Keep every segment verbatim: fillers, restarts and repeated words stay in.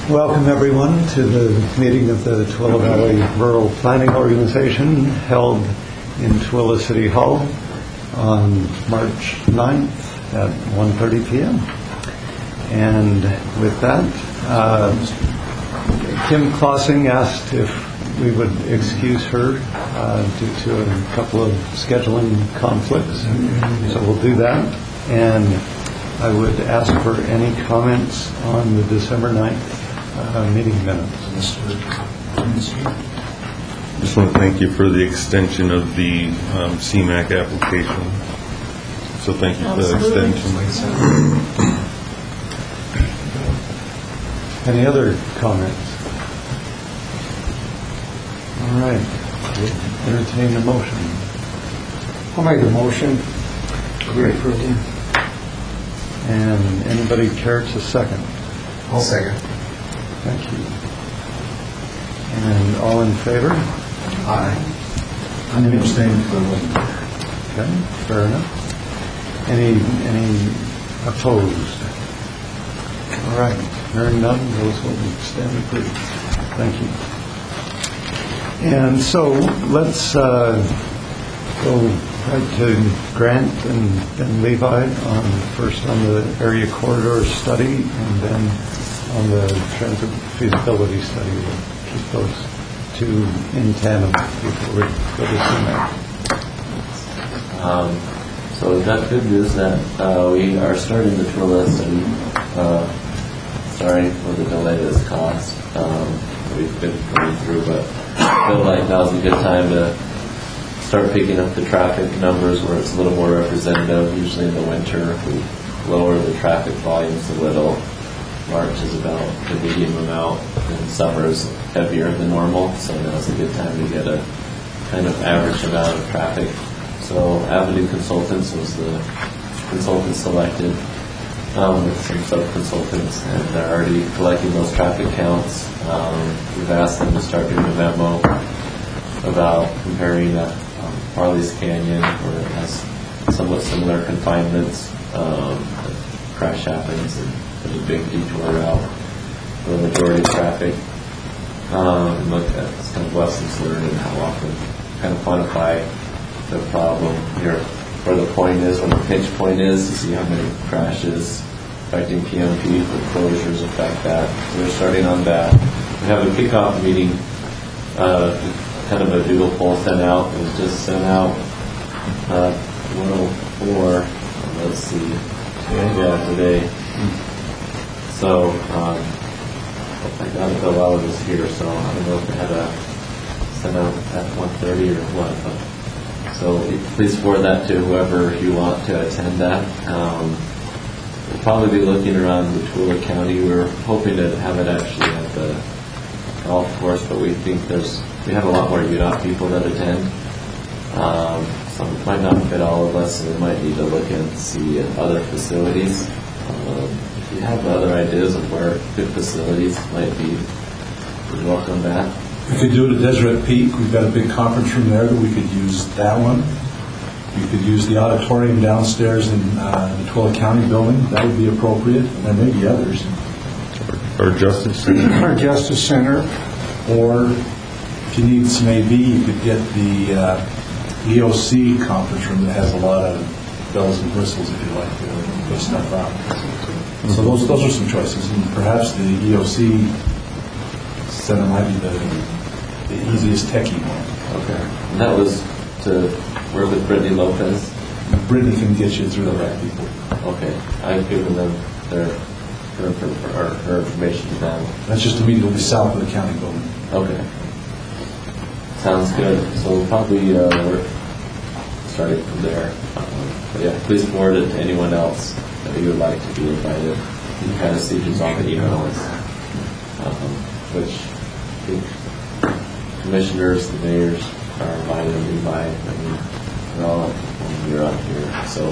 Welcome everyone to the meeting of the Tooele Valley Rural Planning Organization held in Tooele City Hall on March ninth at one thirty p m And with that, uh, Kim Klossing asked if we would excuse her uh, due to a couple of scheduling conflicts. So we'll do that. And I would ask for any comments on the December ninth uh, meeting minutes. Just want to thank you for the extension of the um, C MAC application. So thank you for the extension. Any other comments? All right. We'll entertain a motion. I'll make a motion. Great. And anybody care to second? I'll second. Thank you. And all in favor? Aye. I'm abstaining for the win. Okay, fair enough. Any any opposed? All right. Hearing none, those will stand approved. Thank you. And so let's uh, go right to Grant and then Levi on first on the area corridor study and then on the transit feasibility study. We'll keep those two in tandem before we go to C MAC. Um, so we've got good news that uh, we are starting the Tooele study. Uh, sorry for the delay this caused. Um, we've been going through, but I feel like now's a good time to start picking up the traffic numbers where it's a little more representative. Usually in the winter, we lower the traffic volumes a little. March is about the medium amount, and summer is heavier than normal, so now's a good time to get a kind of average amount of traffic. So Avenue Consultants was the consultant selected um, with some sub-consultants, and they're already collecting those traffic counts. Um, we've asked them to start doing a memo about comparing uh, um, Farley's Canyon, where it has somewhat similar confinements. Um, crash happens, and there's a big detour route for the majority of traffic. Um, and look at this kind of lessons learned and how often kind of quantify the problem here, where the point is, when the pinch point is, to see how many crashes affecting P M P, the closures affect that. So we're starting on that. We have a kickoff meeting, uh, kind of a doodle poll sent out. It was just sent out uh, one oh four. Let's see. Yeah, today. So, um, I got it while I was here, so I don't know if they had a sent out at one thirty or what. But, so please forward that to whoever you want to attend that. Um, we'll probably be looking around the Tooele County. We're hoping to have it actually at the golf course, but we think there's we have a lot more U D O T people that attend. Um, some might not fit all of us, so we might need to look and see other facilities. Um, if you have other ideas of where good facilities might be, we'd welcome that. We could do it at Deseret Peak. We've got a big conference room there that we could use that one. We could use the auditorium downstairs in uh, the Tooele County building. That would be appropriate. And there may be others. Or Justice Center. Or Justice Center. Or if you need some A V, you could get the uh, E O C conference room that has a lot of bells and whistles, if you like, to put stuff out. Mm-hmm. So those those are some choices. And perhaps the E O C center might be the, the easiest techie one. Okay. And that was to work with Brittany Lopez? Brittany can get you through the right people. Okay. I've given them their her, her, her information to them. That's just immediately south of the county building. Okay. Sounds good. So we'll probably uh, work starting from there. Um, but yeah, please forward it to anyone else that you would like to be invited. You can kind of see who's on the email list. Um, which I think commissioners, the mayors are invited and invited. I mean, they're all on, you're on here. So,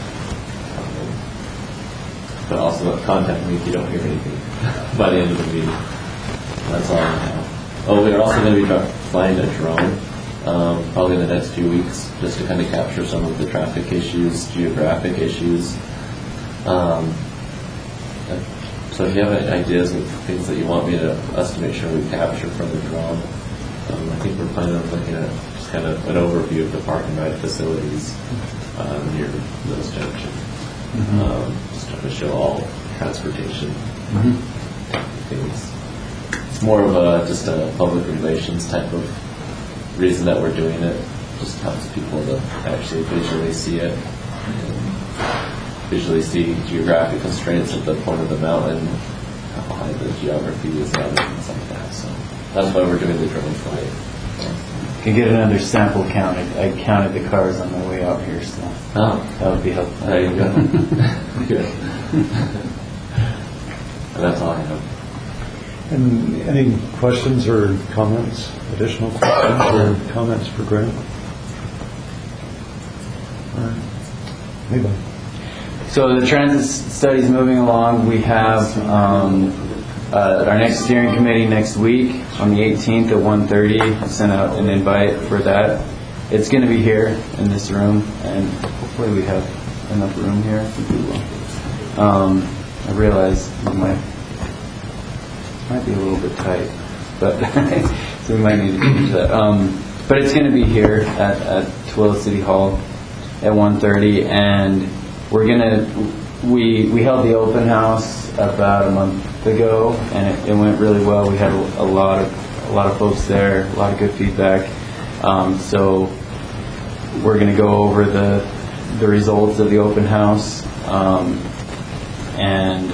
um, but also contact me if you don't hear anything by the end of the meeting. That's all I have. Oh, we're also going to be flying a drone um, probably in the next few weeks, just to kind of capture some of the traffic issues, geographic issues. Um, So if you have any ideas of things that you want me to, us to make sure we capture from the drone, um, I think we're planning on looking at just kind of an overview of the park and ride facilities uh, near Mills Junction. Mm-hmm. Um, just trying to show all transportation Mm-hmm. things. It's more of a just a public relations type of reason that we're doing it. Just helps people to actually visually see it, and visually see geographic constraints at the point of the mountain, how high the geography is at, and things like that. So that's why we're doing the drone flight. Could get another sample count. I, I counted the cars on my way out here, so Oh, that would be helpful. there you go. Good. And that's all I have. And any questions or comments, additional questions or comments for Grant? All right. Anybody? So the transit study is moving along. We have um, uh, our next steering committee next week on the eighteenth at one thirty. I sent out an invite for that. It's going to be here in this room, and hopefully we have enough room here. I think we will. Um, I realize we might might be a little bit tight, but so we might need to change that. Um, but it's going to be here at, at Tooele City Hall at one thirty, and we're gonna we we held the open house about a month ago, and it, it went really well. We had a, a lot of a lot of folks there, a lot of good feedback. Um, so we're gonna go over the the results of the open house um, and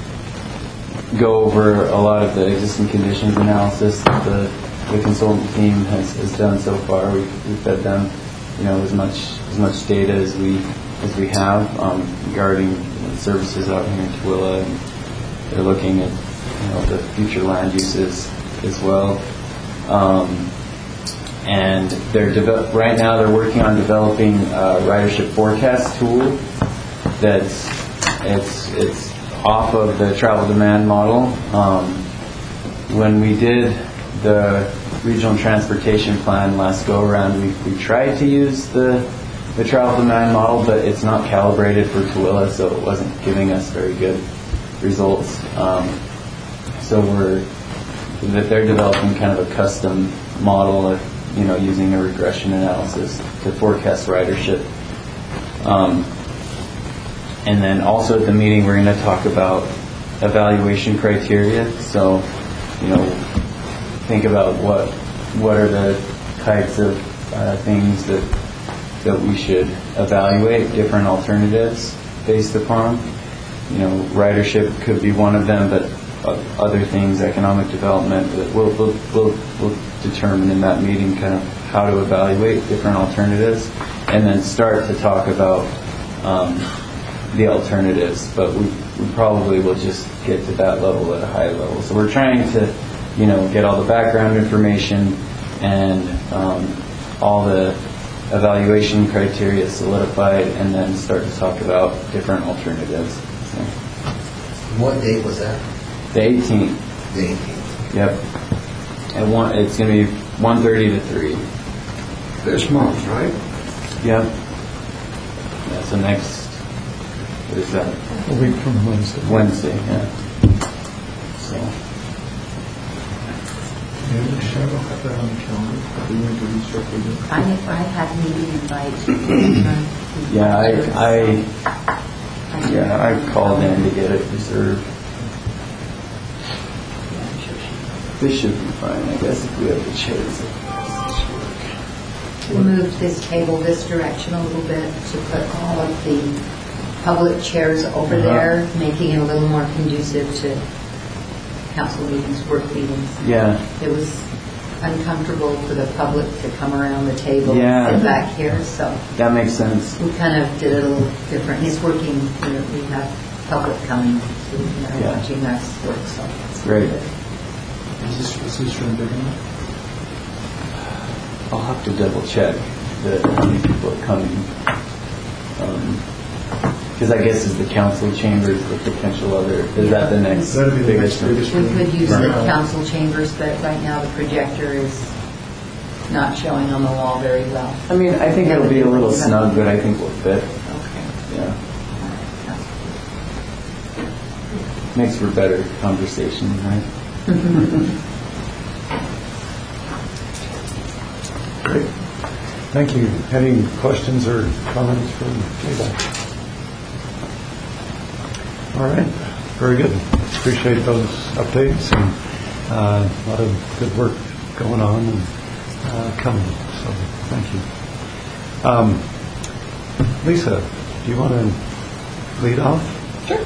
go over a lot of the existing conditions analysis that the, the consultant team has, has done so far. We've, we've fed them, you know, as much as much data as we as we have um, regarding the services out here in Tooele, and they're looking at, you know, the future land uses as well. Um, and they're develop right now they're working on developing a ridership forecast tool that's it's it's off of the travel demand model. Um, when we did the regional transportation plan last go around, we, we tried to use the the travel demand model, but it's not calibrated for Tooele, so it wasn't giving us very good results. Um, so we're that they're developing kind of a custom model of, you know, using a regression analysis to forecast ridership. Um, and then also at the meeting, we're going to talk about evaluation criteria. So, you know, think about what what are the types of uh, things that that we should evaluate, different alternatives based upon. You know, ridership could be one of them, but other things, economic development, that we'll, we'll, we'll, we'll determine in that meeting kind of how to evaluate different alternatives, and then start to talk about um, the alternatives. But we, we probably will just get to that level at a high level. So we're trying to, you know, get all the background information and um, all the evaluation criteria solidified, and then start to talk about different alternatives. So, What date was that? the eighteenth. The eighteenth. Yep. At one, it's going to be one thirty to three. This month, right? Yep. Yeah, so next, what is that? A week from Wednesday. Wednesday, yeah. So, I, I had meeting invites. yeah, I, I, yeah, I called in to get it reserved. This should be fine, I guess, if we have the chairs. We moved this table this direction a little bit to put all of the public chairs over Uh-huh. there, making it a little more conducive to council meetings, work meetings. Yeah. It was uncomfortable for the public to come around the table Yeah. and sit back here, so That makes sense. we kind of did it a little different. It's working, you know, we have public coming to, you know, Yeah. watching us work, so it's Great. good. Is this, is this room big enough? I'll have to double check the, how many people are coming. Because I guess is the council chambers the potential other, is that the next That'd be the biggest next biggest We room. could use the Right. council chambers, but right now the projector is not showing on the wall very well. I mean, I think it'll be a little snug, but I think we'll fit. Okay. Yeah. makes for better conversation, right? Great. Thank you. Any questions or comments from J-Dot? All right. Very good. Appreciate those updates and uh, a lot of good work going on and uh, coming. So thank you. Um, Lisa, do you want to lead off? Sure.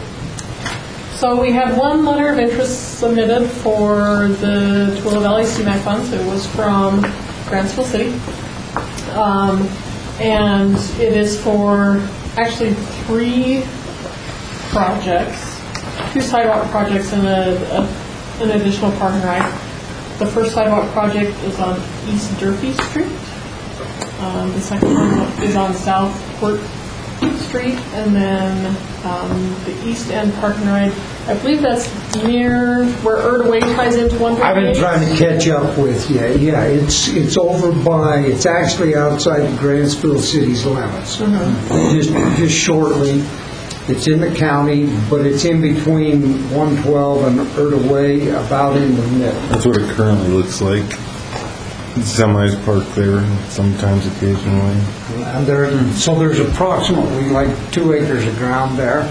So we had one letter of interest submitted for the Tooele Valley C MAC funds. It was from Grantsville City. Um, and it is for actually three projects, two sidewalk projects and a, a, an additional park and ride. The first sidewalk project is on East Durfee Street. Um, the second one is on South Court Street, and then um, the East End Park and Ride. I believe that's near where Erda Way ties into one thirty-eight. I've been trying to catch up with you. Yeah, it's it's over by, it's actually outside of Grantsville City's limits. Mm-hmm. Just just shortly. It's in the county, but it's in between one twelve and Erda Way, about in the middle. That's what it currently looks like. Semis parked there, sometimes occasionally. And there, so there's approximately like two acres of ground there.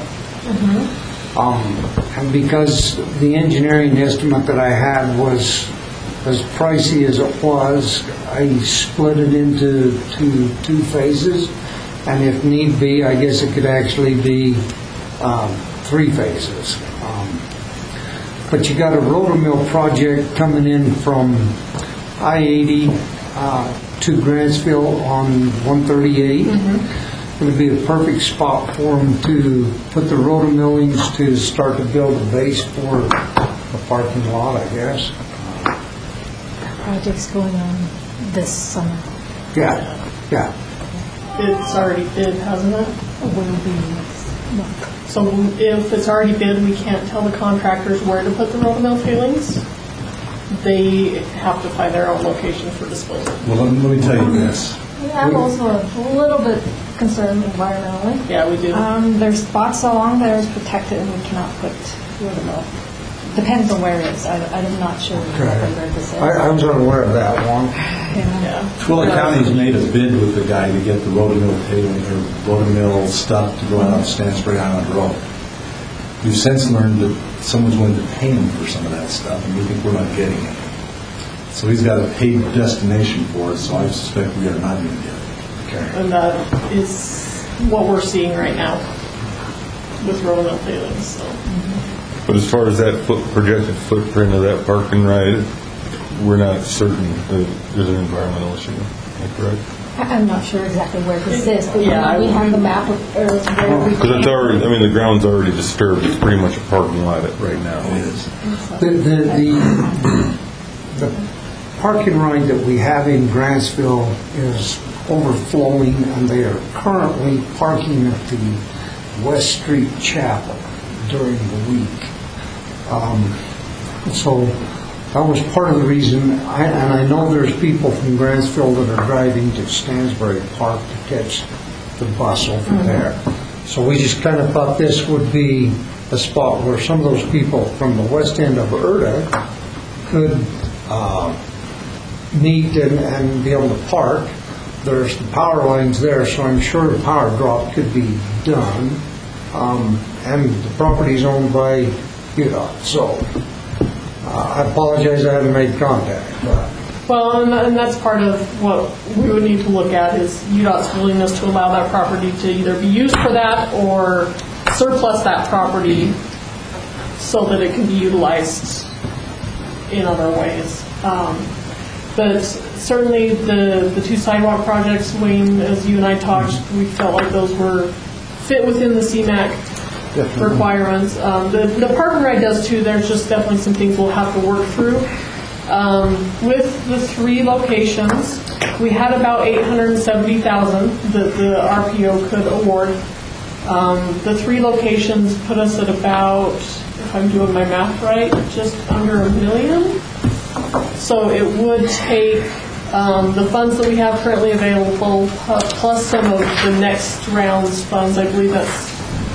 Um, and because the engineering estimate that I had was as pricey as it was, I split it into two, two phases. And if need be, I guess it could actually be um, three phases. Um, but you got a rotomill project coming in from I eighty uh, to Grantsville on one thirty-eight. Mm-hmm. It would be a perfect spot for them to put the rotomillings to start to build a base for the parking lot, I guess. Project's going on this summer. Yeah, yeah. It's already bid, hasn't it? Will be next month. So if it's already bid, we can't tell the contractors where to put the rotomill tailings. They have to find their own location for disposal. Well, let me, let me tell you this. Yeah, I'm also a little bit concerned environmentally. Yeah, we do. Um, there's spots along there is protected and we cannot put rotomill. Depends on where it is. I, I'm not sure exactly where this is. I, I was unaware of that one. Yeah. Yeah. Tooele County's made a bid with the guy to get the rotomill tailing, or rotomill stuff to go out on Stansbury Island Road. We've since learned that someone's willing to pay him for some of that stuff, and we think we're not getting it. So he's got a paid destination for it, so I suspect we are not going to get it. Okay. And that is what we're seeing right now with rotomill tailings. So. But as far as that foot, projected footprint of that park and ride, we're not certain that there's an environmental issue. Is that correct? I- I'm not sure exactly where this is, but Yeah, we I- have the map of or where we Because it's already, I mean, the ground's already disturbed. It's pretty much a parking lot right now. It is. The, the, the, the parking ride that we have in Grantsville is overflowing, and they are currently parking at the West Street Chapel during the week. Um, so that was part of the reason, I, and I know there's people from Grantsville that are driving to Stansbury Park to catch the bus over mm-hmm. there. So we just kind of thought this would be a spot where some of those people from the west end of Erda could uh, meet and, and be able to park. There's the power lines there, so I'm sure a power drop could be done. Um, and the property's owned by U D O T, so uh, I apologize I haven't made contact. But. Well, and, and that's part of what we would need to look at is U D O T's willingness to allow that property to either be used for that or surplus that property so that it can be utilized in other ways. Um, but certainly the, the two sidewalk projects, Wayne, as you and I talked, we felt like those were fit within the C MAC definitely. Requirements. Um, the, the park and ride does too. There's just definitely some things we'll have to work through. Um, with the three locations, we had about eight hundred seventy thousand dollars that the R P O could award. Um, the three locations put us at about, if I'm doing my math right, just under a million. So it would take um, the funds that we have currently available plus some of the next round's funds. I believe that's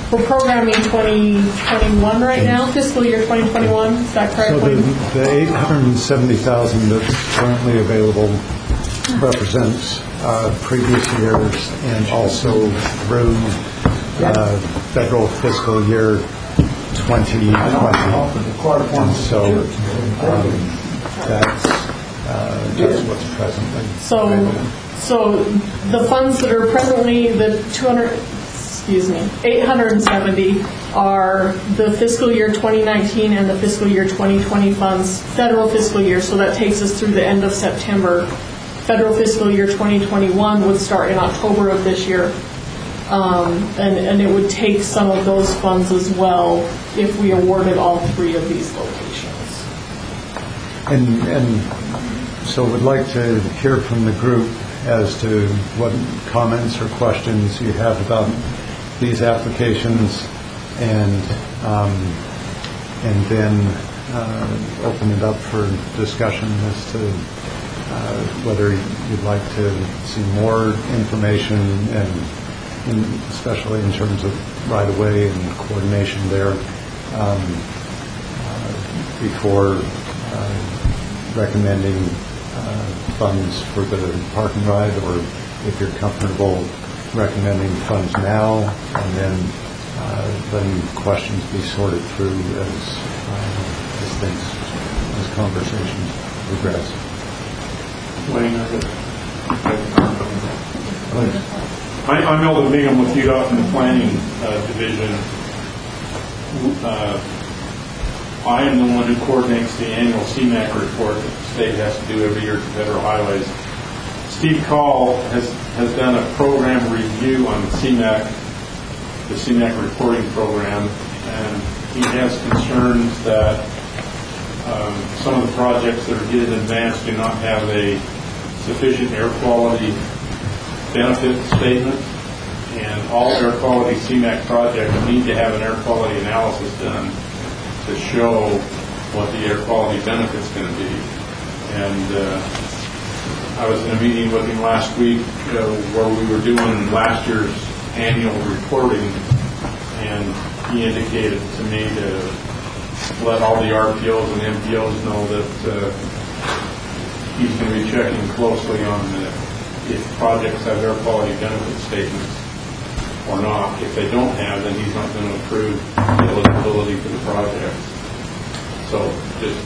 we're programming twenty twenty-one right now, fiscal year twenty twenty-one, is that correct? So the, Wayne? the eight hundred seventy thousand that's currently available represents uh, previous years and also through uh, federal fiscal year twenty twenty. And so um, that's, uh, that's what's presently So, available. so the funds that are presently, the two hundred, excuse me, eight hundred seventy are the fiscal year twenty nineteen and the fiscal year twenty twenty funds, federal fiscal year, so that takes us through the end of September. Federal fiscal year twenty twenty-one would start in October of this year. Um, and, and it would take some of those funds as well if we awarded all three of these locations. And, and so would like to hear from the group as to what comments or questions you have about these applications, and um, and then uh, open it up for discussion as to uh, whether you'd like to see more information, and in, especially in terms of right-of-way and coordination there um, uh, before uh, recommending uh, funds for the park and ride, or if you're comfortable recommending funds now and then uh, letting questions be sorted through as, uh, as things, as conversations progress. Wayne, I, I'm Eldon Bingham with U D O T in the Planning uh, Division. Uh, I am the one who coordinates the annual C MAC report that the state has to do every year to federal highways. Steve Call has, has done a program review on the C MAC, the C MAC reporting program, and he has concerns that um, some of the projects that are getting advanced do not have a sufficient air quality benefit statement, and all air quality C MAC projects need to have an air quality analysis done to show what the air quality benefit's going to be. And uh, I was in a meeting with him last week uh, where we were doing last year's annual reporting, and he indicated to me to let all the R P Os and M P Os know that uh, he's going to be checking closely on the, if projects have air quality benefit statements or not. If they don't have, then he's not going to approve eligibility for the project. So just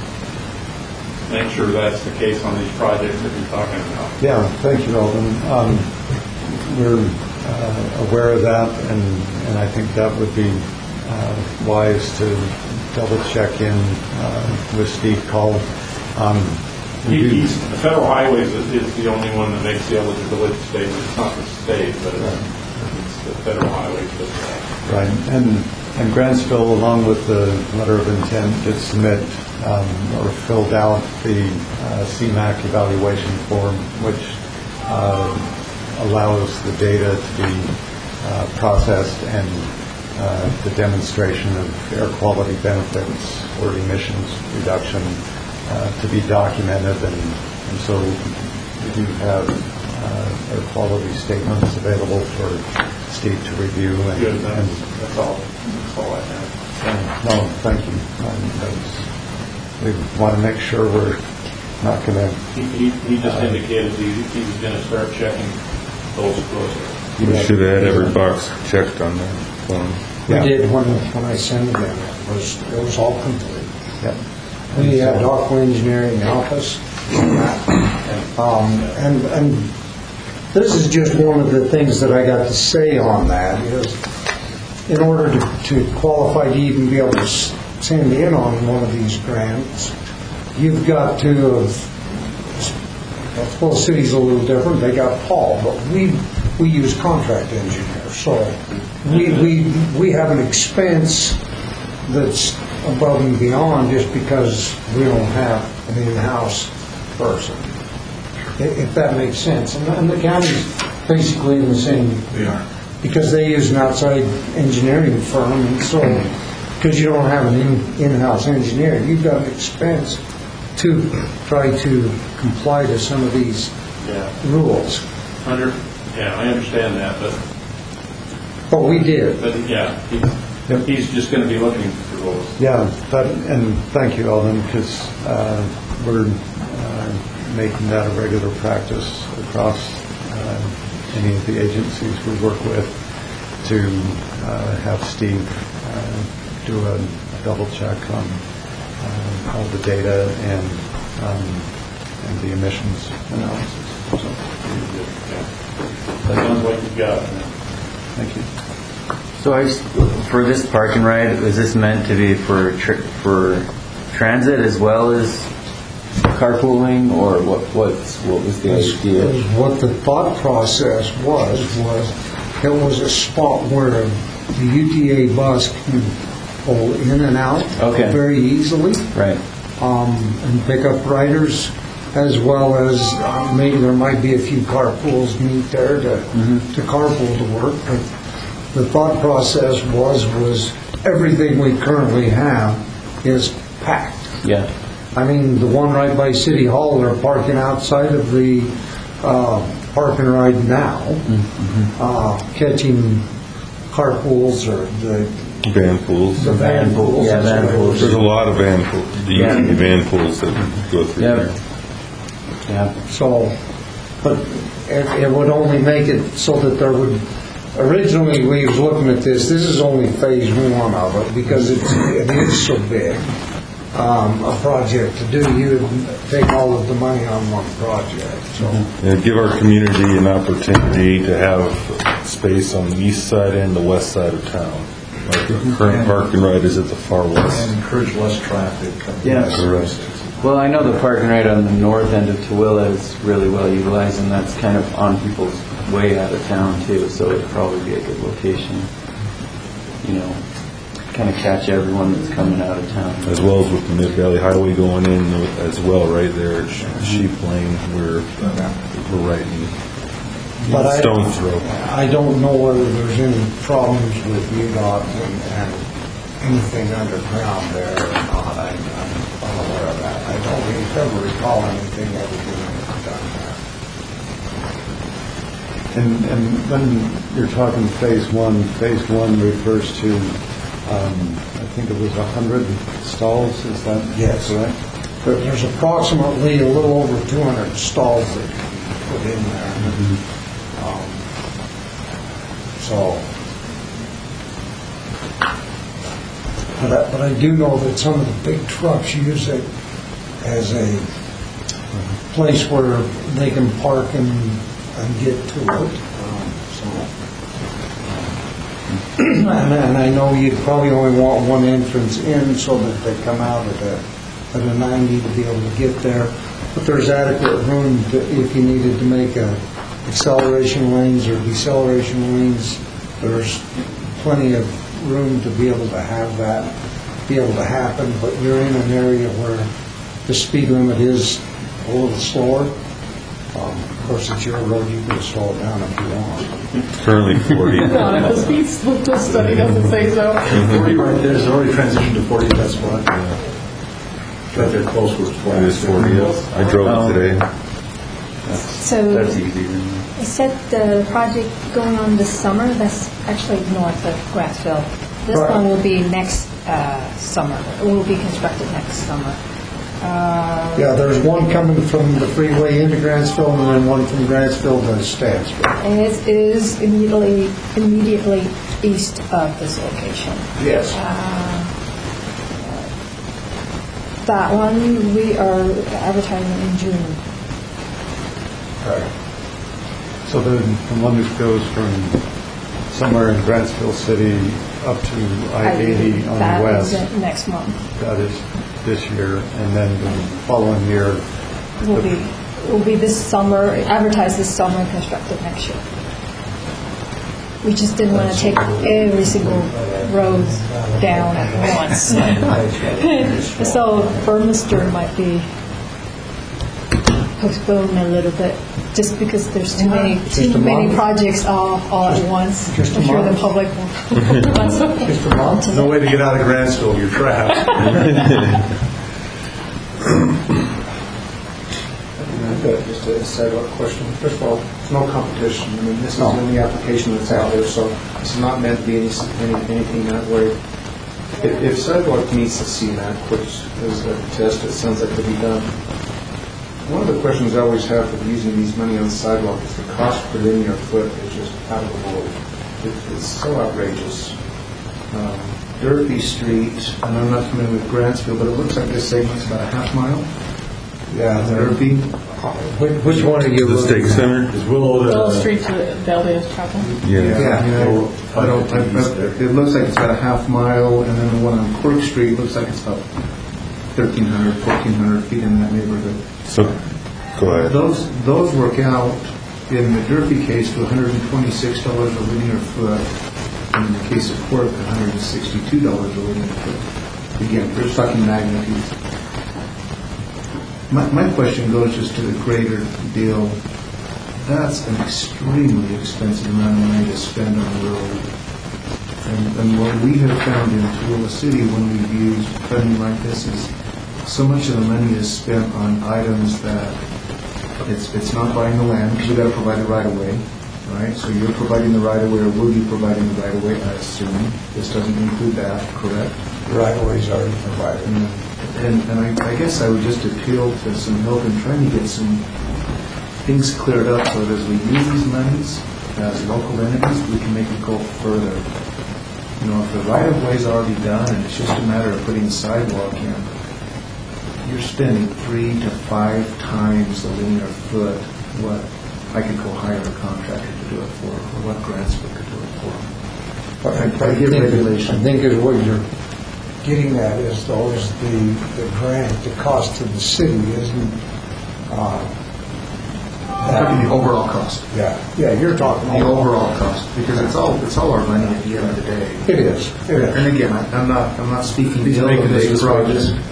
make sure that's the case on these projects that you're talking about. Yeah, thank you, Eldon. Um, we're uh, aware of that, and, and I think that would be uh, wise to double check in uh, with Steve Call. Um, He, he's, the federal highways is, is the only one that makes the eligibility statement. It's not the state, but it's, right. it's the federal highways. That, right, and and Grantsville, along with the letter of intent, did submit um, or filled out the uh, C MAC evaluation form, which uh, allows the data to be uh, processed and uh, the demonstration of air quality benefits or emissions reduction Uh, to be documented, and, and so we do have uh, air quality statements available for Steve to review. And, Good, that's, and, that's all. That's all I have. and, no, thank you. Um, that's, we want to make sure we're not going to. He, he, he just uh, indicated he, he was going to start checking those closer. We should have had every box checked on that form. We Yeah. did when, when I sent it in. It was, it was all complete. Yeah. We had Aqua Engineering help us on that. Um, and, and this is just one of the things that I got to say on that is, in order to, to qualify to even be able to s- send in on one of these grants, you've got to have, well, the city's a little different, they got Paul, but we, we use contract engineers, so we, we, we have an expense that's above and beyond just because we don't have an in-house person, i- if that makes sense. And, and the county's basically in the same, They are. because they use an outside engineering firm, and so, because you don't have an in- in-house engineer, you've got an expense to try to comply to some of these Yeah. rules. Under, yeah, I understand that, but But we did. But, yeah, he's, he's just going to be looking for those. Yeah, that, and thank you, Alden, because uh, we're uh, making that a regular practice across uh, any of the agencies we work with to uh, have Steve uh, do a, a double check on uh, all the data and um, and the emissions analysis. So, That sounds like you've got it. thank you. So I just, for this parking ride, is this meant to be for tr- for transit as well as carpooling, or what? What's what was the idea? What the thought process was, was it was a spot where the U T A bus can pull in and out Okay. very easily. Right. Um, and pick up riders, as well as uh, maybe there might be a few carpools meet there to, to carpool to work. But the thought process was, was everything we currently have is packed. Yeah. I mean, the one right by City Hall, they're parking outside of the uh, park and ride now, uh, catching carpools or the Van pools. the van pools. Yeah, van pools. There's a lot of van pools, the Yeah. van pools that go through Yeah. there. Yeah. So, but it, it would only make it so that there would, originally we was looking at this, this is only phase one of it, because it's, it is so big, um, a project to do. You would take all of the money on one project, so. Yeah, give our community an opportunity to have space on the east side and the west side of town. Like the current park and ride is at the far west. And encourage less traffic. coming Yeah. by services. Well, I know the parking right on the north end of Tooele is really well utilized, and that's kind of on people's way out of town too, so it'd probably be a good location. You know, kind of catch everyone that's coming out of town. As well as with the Mid Valley Highway going in as well, right there at Sheep Lane, where we're right in But I- stone's throw. I don't know whether there's any problems with U DOT and, and anything underground there or not. I, I'm unaware of that. I don't ever recall anything ever being done there. And, and when you're talking phase one, phase one refers to, um, I think it was a hundred stalls, is that Yes. correct? There- There's approximately a little over two hundred stalls that can be put in there. Um, So, but I, but I do know that some of the big trucks use it as a place where they can park and, and get to it. Um, So, and, and I know you'd probably only want one entrance in so that they come out at a, at a ninety to be able to get there. But there's adequate room to, if you needed to make a acceleration lanes or deceleration lanes, there's plenty of room to be able to have that, be able to happen. But you're in an area where the speed limit is a little slower. Um, Of course, it's your road, you can slow it down if you want. Currently forty. No, the speed, the study doesn't say so. forty right there's already transitioned to forty, that's what. Right there close where it's It is forty, yes. I drove it today. So That's easy. then. I said the project going on this summer, that's actually north of Grantsville. This Right. one will be next uh, summer, it will be constructed next summer. Uh, Yeah, there's one coming from the freeway into Grantsville and then one from Grantsville to Stansville. And it is immediately, immediately east of this location. Yes. That one, we are advertising in June. Right. So the, the one that goes from somewhere in Grantsville City up to I eighty on That the is west, it next month. that is this year, and then the following year, Will be, will be this summer, advertised this summer, constructed next year. We just didn't want to take every single road down at once. So Burmester might be postponed a little bit, just because there's too many, Just too a many month? projects all, all at once. just a I'm sure the month? public wants Just a month? No way to get out of Grantsville, you're trapped. I've got just a sidewalk question. First of all, there's no competition. I mean, this is in the application that's out there, so it's not meant to be any, any- anything that way. If if sidewalk meets the C MAC, which is a test, it sounds like to be done, one of the questions I always have for using these money on sidewalk is the cost per linear foot is just out of the world. It- It's so outrageous. Um, Derby Street, and I'm not familiar with Grantsville, but it looks like this segment's about a half mile. Yeah, Derby. Which which one are you The looking Stake at? Center? Is Willow to... Willow Street to Valdez Chapel. Yeah. Yeah, you know, I don't, I- I- it looks like it's about a half mile, and then the one on Quirk Street looks like it's about thirteen hundred, fourteen hundred feet in that neighborhood. So, go ahead. Those, those work out, in the Durfee case, to one hundred twenty-six dollars a linear foot, and in the case of Quirk, one hundred sixty-two dollars a linear foot. Again, we're talking magnitudes. My, my question goes just to the greater deal. That's an extremely expensive amount of money to spend on the road. And, and what we have found in Tooele City when we've used funding like this is so much of the money is spent on items that it's it's not buying the land, because we've got to provide the right of way, right? So you're providing the right of way, or will you providing the right of way, I assume. This doesn't include that, correct? Right of ways already provided. And, and I, I guess I would just appeal to some help in trying to get some things cleared up so that as we use these monies as local entities, we can make it go further. You know, if the right of way is already done and it's just a matter of putting the sidewalk in, you're spending three to five times the linear foot what I could go hire a contractor to do it for, or what Grantsville could do it for. I I get think- regulation. I think is what you're getting at is though, is the, the grant, the cost to the city isn't, uh, Talking the overall cost. yeah, yeah, you're talking. The overall cost, because it's all, it's all our money at the end of the day. It is, it is. And again, I- I'm not, I'm not speaking These ill are making of this this project. project.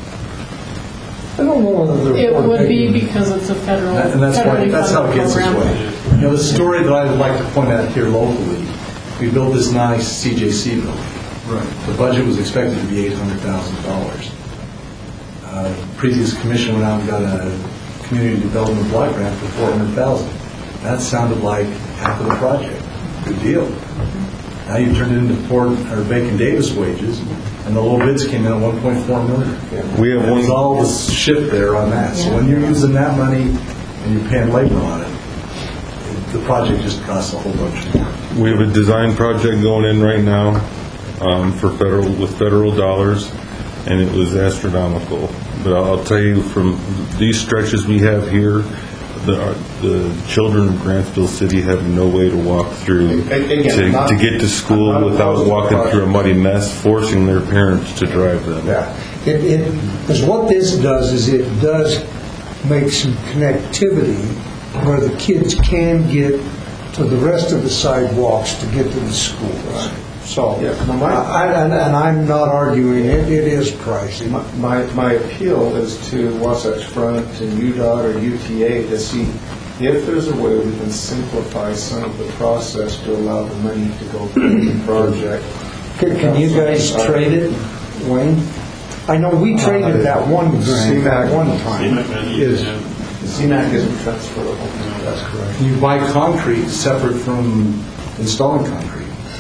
I don't know whether they're. It would be making- because it's a federal, That- And that's why, federally that's how it funded gets its program. way. You know, the story that I would like to point out here locally, we built this nice C J C building. Right. The budget was expected to be eight hundred thousand dollars. Uh, Previous commission went out and got a community development block grant for four hundred thousand dollars. That sounded like half of the project. Good deal. Now you turned it into Ford or Bacon Davis wages, and the low bids came in at one point four million dollars. We have There's one, all this shift there on that. So when you're using that money and you're paying labor on it, the project just costs a whole bunch more. we have a design project going in right now um, for federal, with federal dollars, and it was astronomical. But I'll tell you, from these stretches we have here, the, uh, the children of Grantsville City have no way to walk through Again, to, not- to get to school not without opposed to walking the through a muddy mess, forcing their parents to drive them. Yeah, it, it, because what this does is it does make some connectivity where the kids can get to the rest of the sidewalks to get to the schools. So, Yeah, no, my- I, and, and I'm not arguing, it, it is pricey. My, my my appeal is to Wasatch Front and U DOT or U T A to see if there's a way we can simplify some of the process to allow the money to go through the project. Can, can you guys trade it, Wayne? I know we traded that one grant at one time. Is, C MAC isn't transferable. That's correct. You buy concrete separate from installing concrete.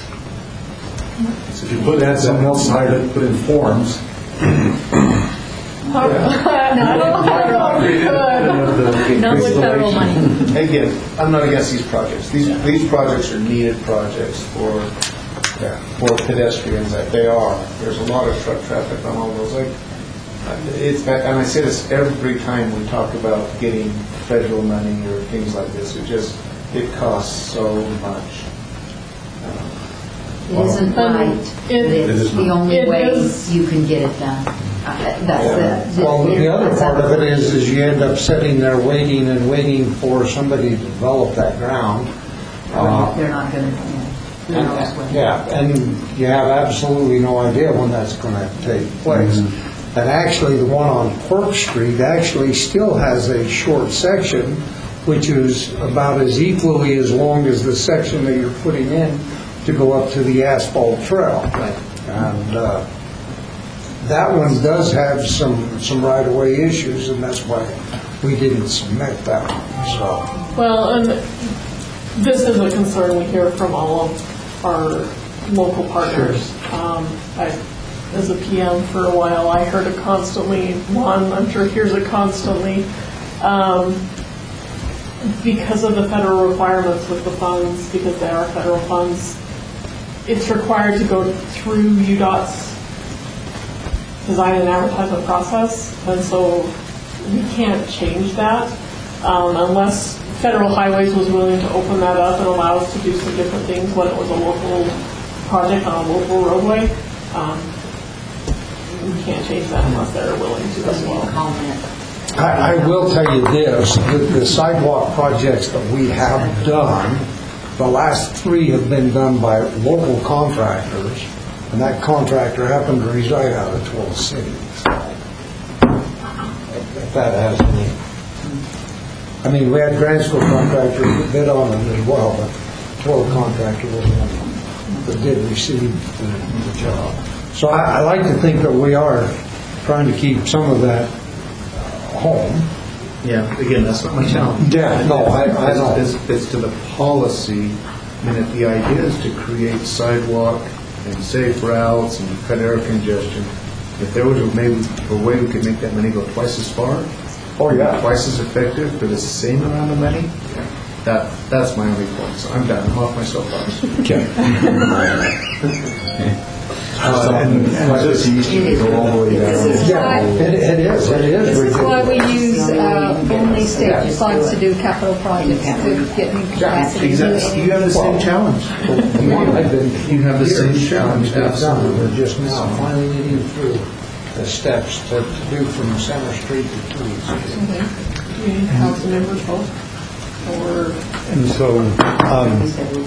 So if you put that something else higher to put in forms, I don't know if we could. Not with federal money. Again, I'm not against these projects. These, these projects are needed projects for, for pedestrians, that they are. There's a lot of truck traffic on all those. Like, it's, and I say this every time we talk about getting federal money or things like this. It just, it costs so much. It isn't right, but it's the only It way is- you can get it done. Uh, That's the. Well, the other that's part of it up- is, is you end up sitting there waiting and waiting for somebody to develop that ground. Uh, They're not going to, who knows when. Yeah, and you have absolutely no idea when that's going to take place. And actually, the one on Quirk Street actually still has a short section, which is about as equally as long as the section that you're putting in to go up to the asphalt trail. And uh, that one does have some, some right-of-way issues, and that's why we didn't submit that one, so. Well, and this is a concern we hear from all of our local partners. Um, I, as a P M for a while, I heard it constantly. Juan, I'm sure hears it constantly. Um, because of the federal requirements with the funds, because they are federal funds, it's required to go through U DOT's design and advertisement process, and so we can't change that um, unless Federal Highways was willing to open that up and allow us to do some different things when it was a local project on a local roadway. Um, we can't change that unless they're willing to as well. I, I will tell you this, the, the sidewalk projects that we have done, the last three have been done by local contractors, and that contractor happened to reside out of Twila City. If that has any. I mean, we had Grantsville contractors that bid on it as well, but Twila contractor was one that did receive the, the job. So I, I like to think that we are trying to keep some of that home. Yeah, again, that's not my challenge. Yeah, no, I, I know. It's, it's to the policy, and if the idea is to create sidewalk and safe routes and cut air congestion, if there was a, maybe a way we could make that money go twice as far, Oh, yeah. twice as effective for the same amount of money, that that's my only point. So I'm done. I'm off my soapbox. Okay. Uh, and, and just go all the way down. Yeah, it, it is, it is. This is why we ridiculous. use uh, only state funds to do capital projects, to get new capacity. Exactly. You have the same challenge. You have the same challenge. Absolutely. We're just now finally getting through the steps to to do from Center Street to Tweed Street. Do we need council members vote? Or And so, um,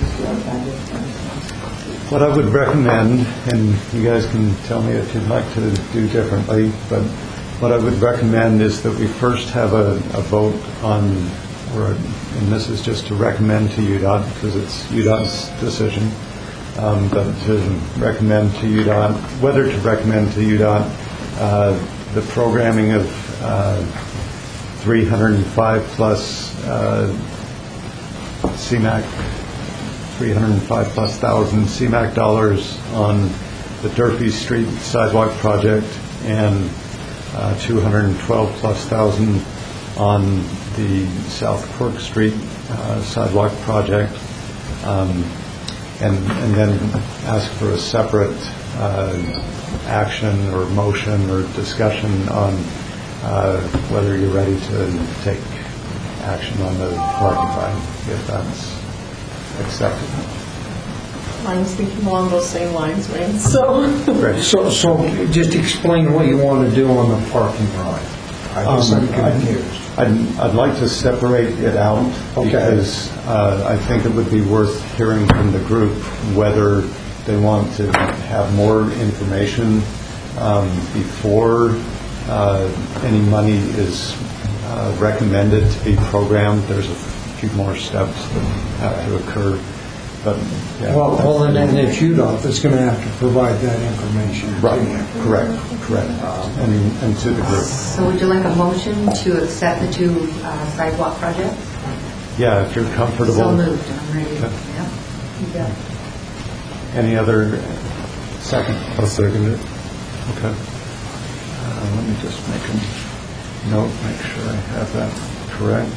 what I would recommend, and you guys can tell me if you'd like to do differently, but what I would recommend is that we first have a, a vote on, or, and this is just to recommend to U DOT, because it's U DOT's decision, um, but to recommend to U DOT, whether to recommend to U DOT uh, the programming of uh, three hundred five plus uh, C MAC, three hundred five plus thousand C MAC dollars on the Durfee Street sidewalk project and uh, two hundred twelve plus thousand on the South Quirk Street uh, sidewalk project, um, and, and then ask for a separate uh, action or motion or discussion on uh, whether you're ready to take action on the parking fine, if that's accepted. I was thinking along those same lines, Wayne, so. Right. So, so just explain what you want to do on the parking lot. I guess I'm Um, I'd- confused. I'd, I'd like to separate it out Okay. because uh, I think it would be worth hearing from the group whether they want to have more information um, before uh, any money is uh, recommended to be programmed. There's a few more steps that have to occur. But, yeah. Well, well, and then it's U DOT that's going to have to provide that information. to Right, you. correct, correct. And, and to the group. So would you like a motion to accept the two uh, sidewalk projects? Yeah, if you're comfortable. So moved, I'm ready. Okay. Yeah. You got it. Any other second? I'll second it. Okay. Uh, Let me just make a note, make sure I have that correct.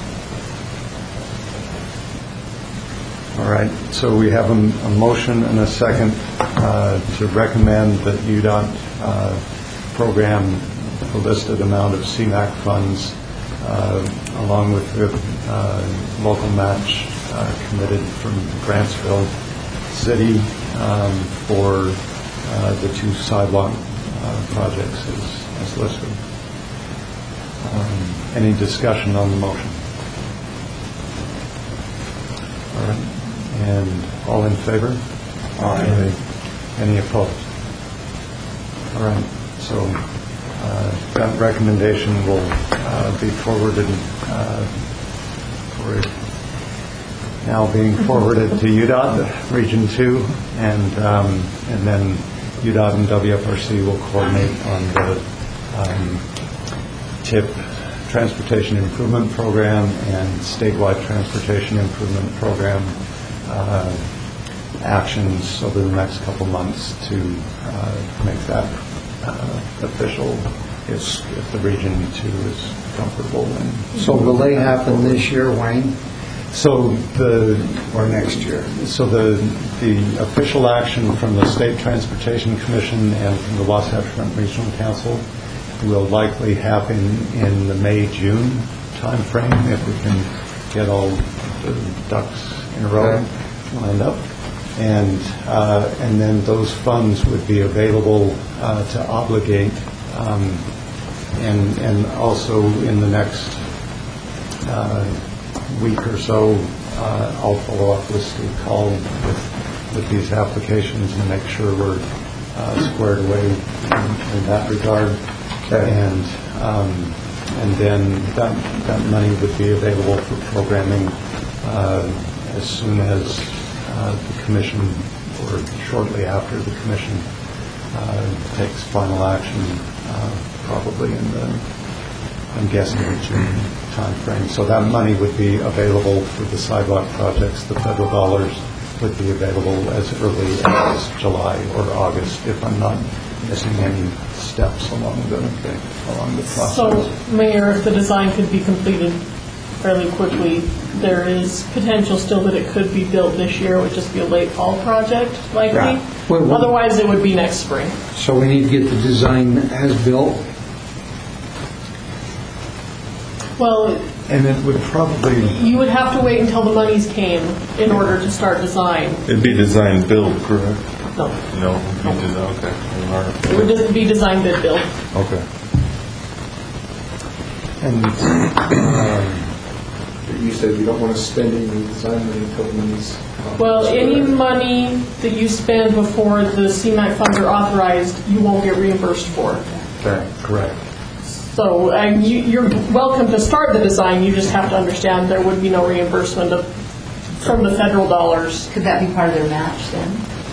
All right, so we have a, a motion and a second uh, to recommend that U DOT uh, program the listed amount of C MAC funds uh, along with the uh, local match uh, committed from Grantsville City um, for uh, the two sidewalk uh, projects as, as listed. Um, any discussion on the motion? All right. And all in favor? Aye. Any opposed? All right, so uh, that recommendation will uh, be forwarded, uh, for now being forwarded to U DOT, Region two, and um, and then U D O T and W F R C will coordinate on the um, T I P Transportation Improvement Program and statewide Transportation Improvement Program uh, actions over the next couple months to uh, make that uh, official if, if the region too is comfortable. And So will they happen this year, Wayne, so the or next year? So the the official action from the State Transportation Commission and from the Wasatch Front Regional Council will likely happen in the May-June timeframe if we can get all the ducks in a row lined up. And uh, and then those funds would be available uh, to obligate, um, and and also in the next uh, week or so, uh, I'll follow up with Steve Call with, with these applications and make sure we're uh, squared away in, in that regard. And um, and then that that money would be available for programming uh, as soon as uh, the commission, or shortly after the commission uh, takes final action, uh, probably in the, I'm guessing, the June timeframe. So that money would be available for the sidewalk projects. The federal dollars would be available as early as July or August, if I'm not missing any steps along the along the process. So, Mayor, if the design could be completed fairly quickly, there is potential still that it could be built this year. It would just be a late fall project, likely. Yeah. Well, well- Otherwise, it would be next spring. So we need to get the design as built. Well, And it would probably, you would have to wait until the monies came in order to start design. It'd be design build, correct? No, No, it'd be design, okay. All right. it would just be design bid build. Okay. and um, You said you don't want to spend any design money until the money's... Well, any money that you spend before the C MAC funds are authorized, you won't get reimbursed for. okay, correct. So uh, you, you're welcome to start the design, you just have to understand there would be no reimbursement of, from the federal dollars. Could that be part of their match then?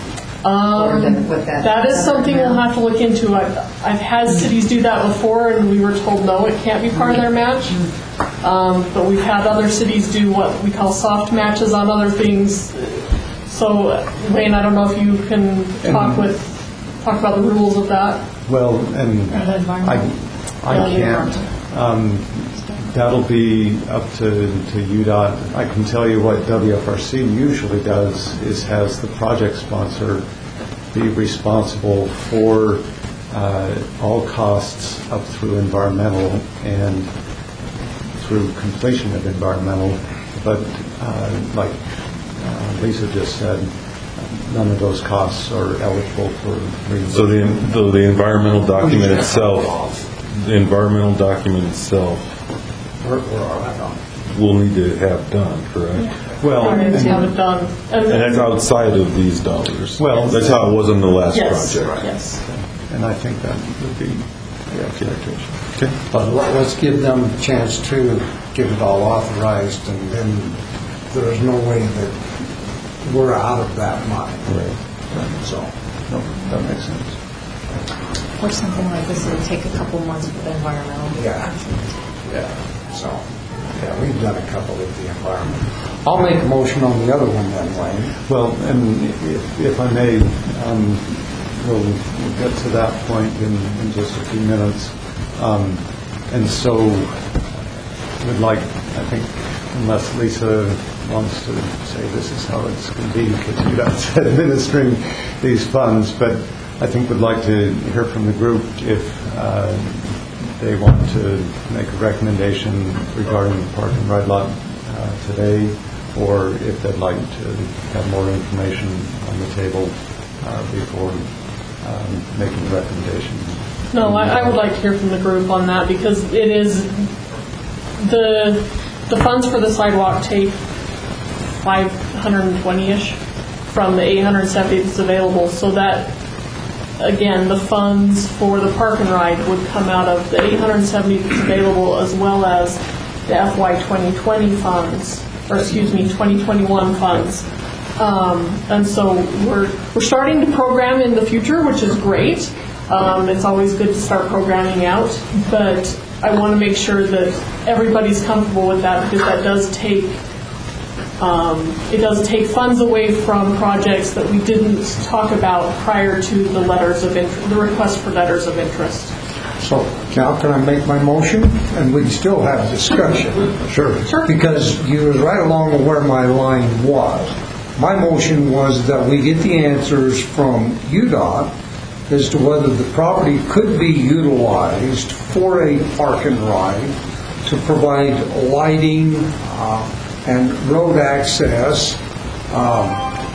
Um, Or then what that- that is something we'll have to look into. I've, I've had cities do that before, and we were told, no, it can't be part of their match. Um, but we've had other cities do what we call soft matches on other things. So, Wayne, I don't know if you can talk with, talk about the rules of that. Well, and Or the environmental. I, I can't. Um, That'll be up to, to U D O T. I can tell you what W F R C usually does is has the project sponsor be responsible for uh, all costs up through environmental and through completion of environmental. But uh, like uh, Lisa just said, none of those costs are eligible for reimbursement. So the, the the environmental document itself, the environmental document itself, Where, where are we on? we'll need to have done, correct? Well, Or and- to have it done. And that's outside of these dollars. Well- That's how it was in the last Yes, project. yes. and I think that would be the expectation. Okay. But let- let's give them a chance to get it all authorized, and then there's no way that we're out of that money. Right. So, No, that makes sense. Or something like this, it'll take a couple months for the environmental. Yeah. yeah, so, yeah, we've done a couple of the environment. I'll make a motion on the other one then, Wayne. Well, and if, if I may, um, we'll, we'll get to that point in, in just a few minutes. Um, and so, would like, I think, unless Lisa wants to say this is how it's going to be, because you're not administering these funds, but I think would like to hear from the group if uh, they want to make a recommendation regarding the park and ride lot uh, today, or if they'd like to have more information on the table uh, before um, making a recommendation. No, I, I would like to hear from the group on that, because it is, the, the funds for the sidewalk take five hundred twenty-ish from the eight hundred seventy that's available, so that, again, the funds for the park and ride would come out of the eight hundred seventy that's available, as well as the F Y twenty twenty funds, or excuse me, twenty twenty-one funds. Um, and so we're, we're starting to program in the future, which is great. Um, it's always good to start programming out, but I want to make sure that everybody's comfortable with that, because that does take um, it does take funds away from projects that we didn't talk about prior to the letters of interest, the request for letters of interest. So now can I make my motion? And we can still have discussion. Sure. Sure. Because you was right along where my line was. My motion was that we get the answers from U DOT as to whether the property could be utilized for a park and ride to provide lighting uh, and road access um,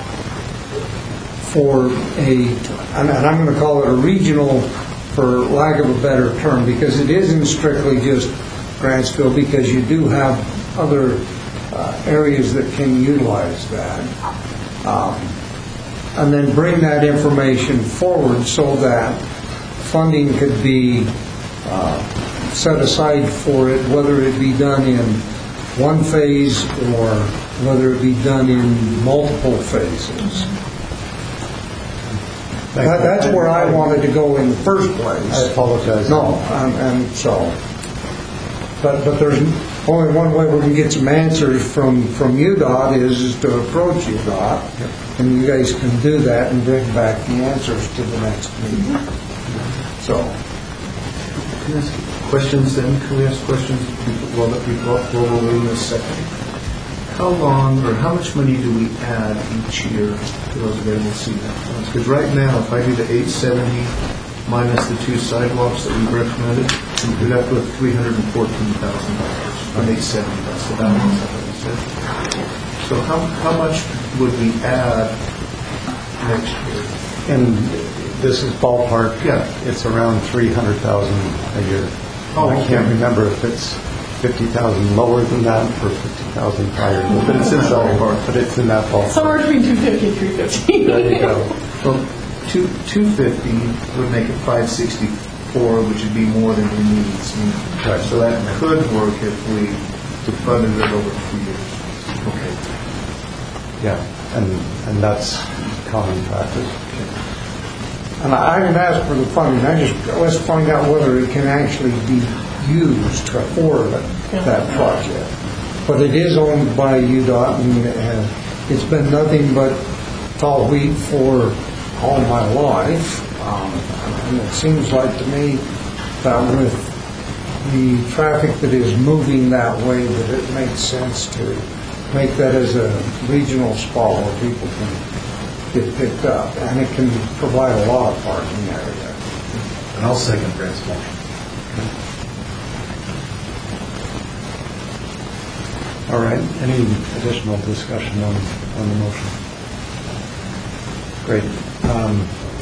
for a, and and I'm going to call it a regional, for lack of a better term, because it isn't strictly just Grantsville, because you do have other uh, areas that can utilize that. Um, and then bring that information forward so that funding could be uh, set aside for it, whether it be done in one phase or whether it be done in multiple phases. That, that's where I wanted to go in the first place. I apologize. No, and, and so, but but there's only one way we can get some answers from from U DOT is, is to approach U DOT, yep. And you guys can do that and bring back the answers to the next meeting. So, Can I ask questions then? Can we ask questions while that people while we're waiting a second? How long or how much money do we add each year to those available C MAC funds? Because right now, if I do the eight seventy minus the two sidewalks that we've recommended, we'd have to go three hundred fourteen thousand dollars on eight seventy. That's the balance that we said. So how how much would we add next year? And this is ballpark. Yeah. It's around three hundred thousand a year. Oh, I okay. can't remember if it's fifty thousand lower than that or fifty thousand higher. But it's in that ballpark. But it's in that ballpark. Somewhere between two fifty and three fifty. There you go. Well, two two fifty would make it five sixty four, which would be more than we need. Right. So that could work if we funded it over two years. Okay. Yeah, and and that's common practice. and I I didn't ask for the funding. I just let's find out whether it can actually be used for that project. But it is owned by U DOT, and uh, it's been nothing but tall wheat for all my life. Um, and it seems like to me that with the traffic that is moving that way, that it makes sense to make that as a regional spot where people can get picked up, and it can provide a lot of parking area. And I'll second Brent's motion. All right, any additional discussion on, on the motion? Great. Um,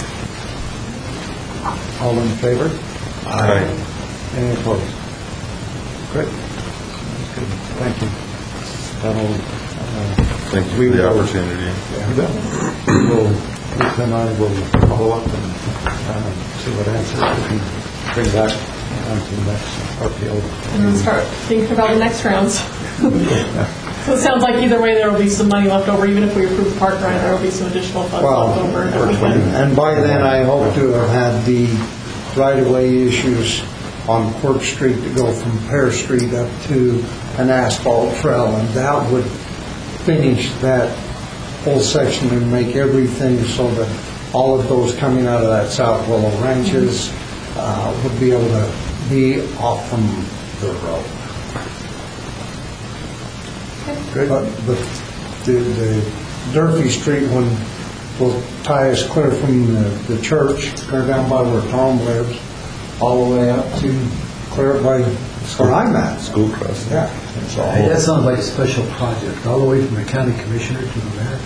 all in favor? Aye. Any opposed? Great. Good. Thank you. That'll, uh, Thank you we for the will- opportunity. Yeah, we will, Lisa and I will follow up and uh, see what answers we can bring back onto the next R P O. And then start thinking about the next rounds. So it sounds like either way there will be some money left over, even if we approve the park grant, there will be some additional funds Well, left over that we and can. and by then, I hope to have had the right-of-way issues on Court Street to go from Pear Street up to an asphalt trail, and that would finish that whole section and make everything so that all of those coming out of that South Willow Ranches uh, would be able to be off from the road. Good. But but the, the Durfee Street one will tie us clear from the, the church, clear down by where Tom lives, all the way up to clear by where I'm at. School crossing. Yeah. So, That sounds like a special project, all the way from the county commissioner to the mayor.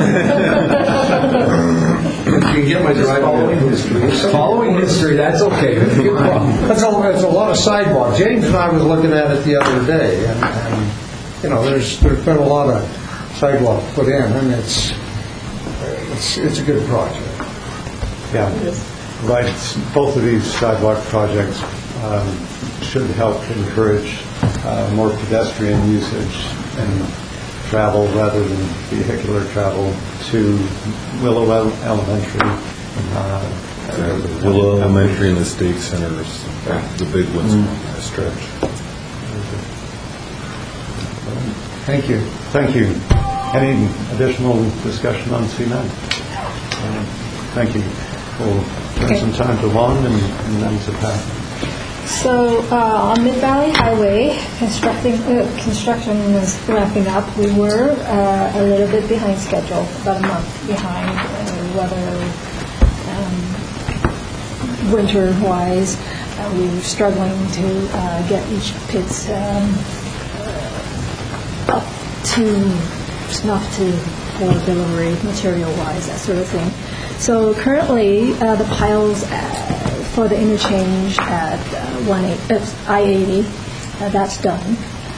You can get my following history. Following history, that's okay. That's a good problem. That's a, that's a lot of sidewalk. James and I was looking at it the other day, and, and you know, there's there's been a lot of sidewalk put in, and it's it's it's a good project. Yeah, right. Both of these sidewalk projects um, should help encourage uh, more pedestrian usage and travel rather than vehicular travel to Willow El- Elementary. uh, Willow Elementary and the State Centers, the big ones on that stretch. Thank you. Thank you. Any additional discussion on C MAC? Thank you. We'll turn some time to Lon and and then to Pat. So uh, on Mid Valley Highway, constructing uh, construction was wrapping up. We were uh, a little bit behind schedule, about a month behind uh, weather, um, winter-wise. Uh, we were struggling to uh, get each pit's um, uh, up to snuff to for delivery, material-wise, that sort of thing. So currently, uh, the piles uh, for the interchange at uh, one eight, uh, I eighty, uh, that's done.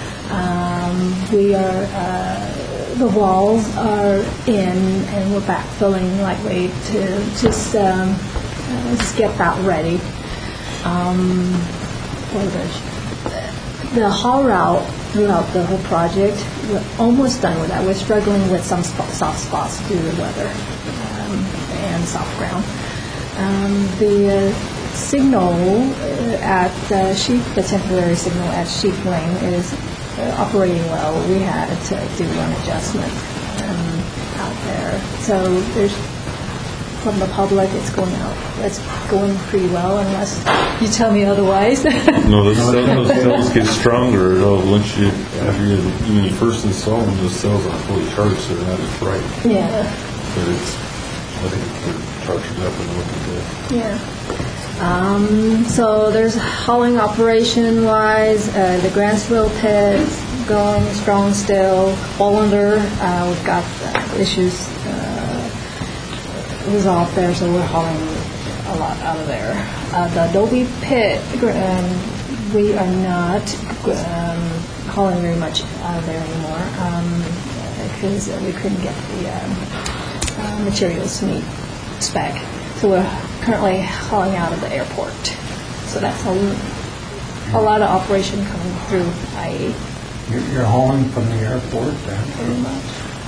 Um, we are, uh, the walls are in, and we're backfilling lightweight to just um, uh, just get that ready. Um, for the, the haul route throughout the whole project, we're almost done with that. We're struggling with some sp- soft spots due to the weather um, and soft ground. Um, the uh, signal uh, at uh, Sheep, the temporary signal at Sheep Lane is uh, operating well. We had to do an adjustment um, out there. So there's, from the public, it's going out. It's going pretty well, unless you tell me otherwise. No, those cells, those cells get stronger. Oh, once you, after you, when you first install them, those cells aren't fully charged, so they're not as bright. Yeah. But it's, I think they're charged up and looking good. Yeah. Um, so there's hauling operation-wise, uh, the Grantsville pit going strong still. Bolander, uh, we've got uh, issues uh, resolved there, so we're hauling a lot out of there. Uh, the Adobe pit, um, we are not um, hauling very much out of there anymore um, because we couldn't get the um, uh, materials to meet spec. So we're currently hauling out of the airport. So that's a, a lot of operation coming through I E. You're you're hauling from the airport then? Pretty much.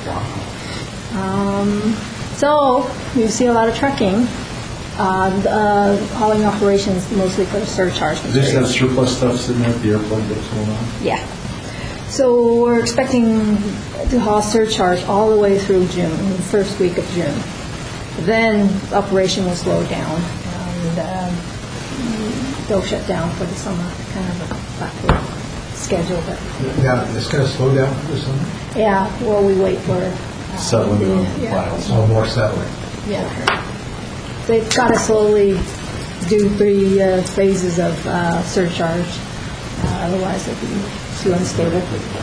Um, so you see a lot of trucking. Uh, the, uh, hauling operations mostly for the surcharge Does this have materials. surplus stuff sitting there at the airport that's going on? Yeah. So we're expecting to haul surcharge all the way through June, the first week of June. Then operation will slow down, and um, they'll shut down for the summer, kind of a backward schedule. But Now, it's going to slow down for the summer? yeah, well, we wait for uh, Settling the- on the yeah. files. Oh, more settling. Yeah. They've got to slowly do three uh, phases of uh, surcharge, uh, otherwise it'll be too unstable.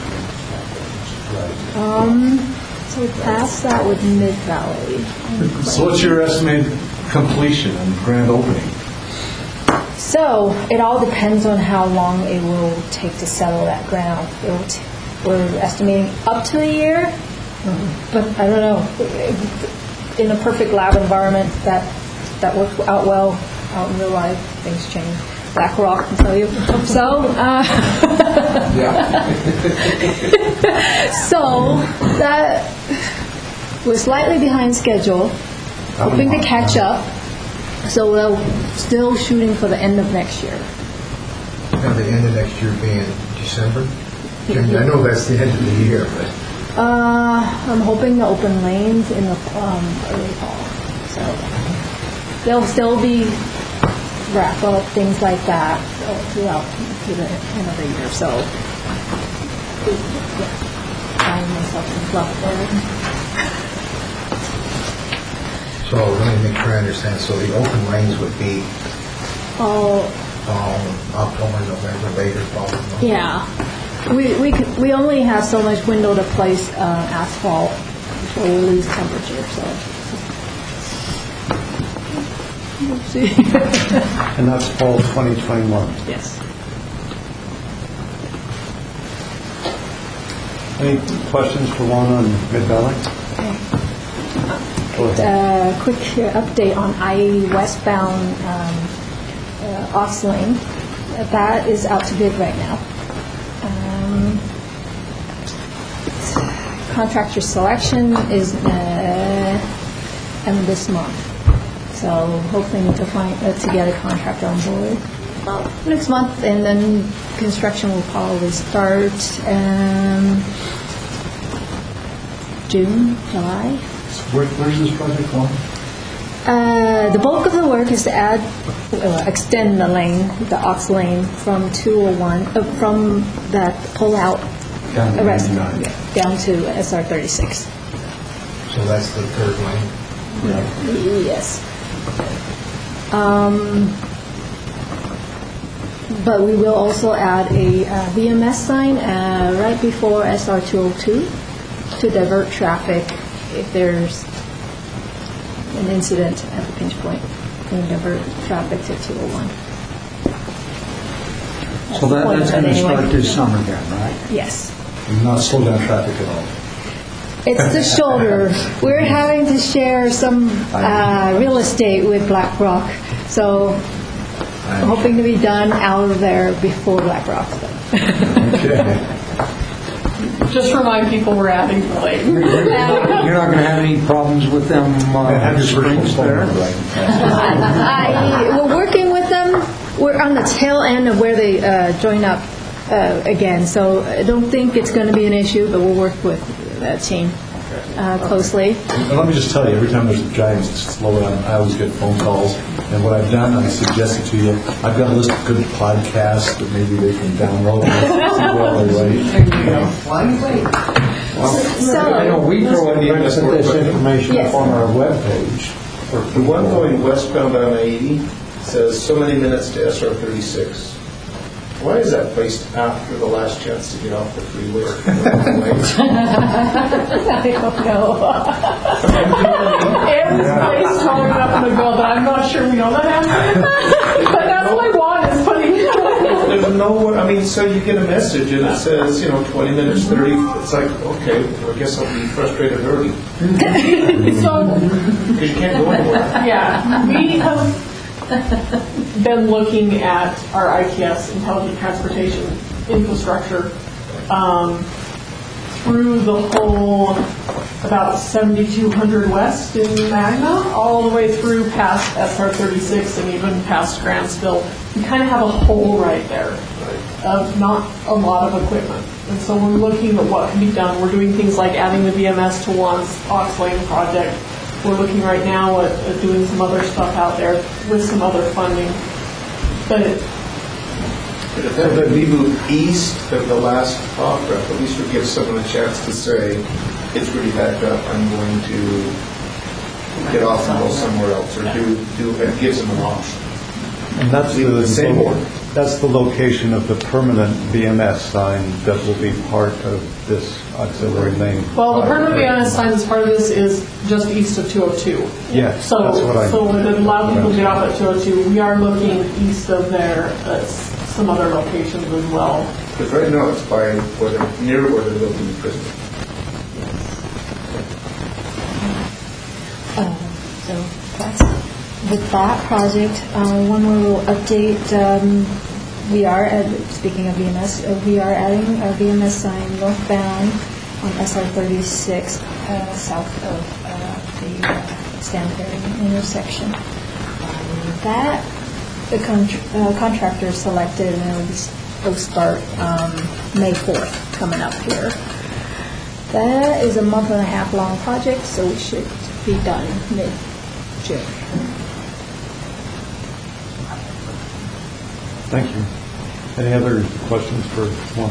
Um, so past that with Mid Valley. So what's your estimated completion and grand opening? So it all depends on how long it will take to settle that ground. It will t- we're estimating up to a year, but I don't know. In a perfect lab environment, that that works out well. Out in real life, things change. Black Rock can tell you. So, uh, so that we're slightly behind schedule, hoping to catch up. So we're still shooting for the end of next year. Now, the end of next year being December? I know that's the end of the year, but Uh, I'm hoping to open lanes in the um, early fall. So there'll still be wrap up things like that uh, throughout to the end of the year. So yeah, find myself some fluff there. so let me make sure I understand. So the open lanes would be Oh, um, October, November, later fall? November. yeah. We we could, we only have so much window to place uh, asphalt before we lose temperature. So we'll see. And that's fall twenty twenty-one. Yes. Any questions for Lon on Mid Valley? Go ahead. Uh, quick uh, update on I eighty westbound um, uh, Ox Lane. Uh, That is out to bid right now. Um, contractor selection is uh, end this month. So hopefully need to find, uh, to get a contractor on board about next month, and then construction will probably start um, June, July. Where, where's this project going? Uh, the bulk of the work is to add, uh, extend the lane, the Ox Lane, from two oh one, uh, from that pull-out Down to arrest, ninety-nine. yeah, down to S R thirty-six. So that's the third lane? Yes. Um, but we will also add a uh, V M S sign uh, right before S R two oh two to divert traffic if there's an incident at the pinch point. Going to divert traffic to two oh one. So that, point that's of it going to anyway. start this summer then, right? Yes. And not slow down traffic at all. It's the shoulder. We're having to share some uh, real estate with Black Rock, so I'm hoping to be done out of there before Black Rock. Okay. Just remind people we're adding the lane. You're not going to have any problems with them uh, springs there? I, we're working with them. We're on the tail end of where they uh, join up uh, again, so I don't think it's going to be an issue, but we'll work with that team uh, closely. And let me just tell you, every time there's a giant slow down, I always get phone calls. And what I've done, I suggested to you, I've got a list of good podcasts that maybe they can download and see while they wait. So, I know we throw in the put this information Yes. up on our webpage. The one going westbound on eighty says so many minutes to S R thirty-six. Why is that placed after the last chance to get off the freeway? I don't know. Everybody's talking up in the bill, but I'm not sure we know that happened. But that's what I want, is putting There's no, I mean, so you get a message and it says, you know, twenty minutes, thirty, it's like, okay, well, I guess I'll be frustrated early. So, Because you can't go anywhere. yeah, we have been looking at our I T S, Intelligent Transportation Infrastructure, um, through the whole, about seventy-two hundred west in Magna, all the way through past S R thirty-six and even past Grantsville. We kind of have a hole right there of not a lot of equipment. And so we're looking at what can be done. We're doing things like adding the V M S to one's Ox Lane project. We're looking right now at, at doing some other stuff out there with some other funding. But it, But if that would be moved east of the last off ramp, at least would give someone a chance to say, it's really backed up, I'm going to get off and go somewhere else, or do, do, it gives them an option. And that's Leave it the same the, order. that's the location of the permanent V M S sign that will be part of this auxiliary lane. well, the permanent V M S sign as part of this is just east of two oh two. Yes, So, that's what I. so it would allow people to get off at two oh two. We are looking east of there at s- some other locations as well. Because right now it's by, where they're, near where they're building the prison. Uh, so that's with that project. Uh, one more little update. Um, we are, at, speaking of V M S, uh, we are adding a V M S sign northbound on S R thirty-six, uh, south of uh, the uh, Stanberry intersection. Um, that the contr uh, contractor selected, and it'll, be, it'll start um, May fourth, coming up here. That is a month and a half long project, so we should be done mid-June. Thank you. Any other questions for one?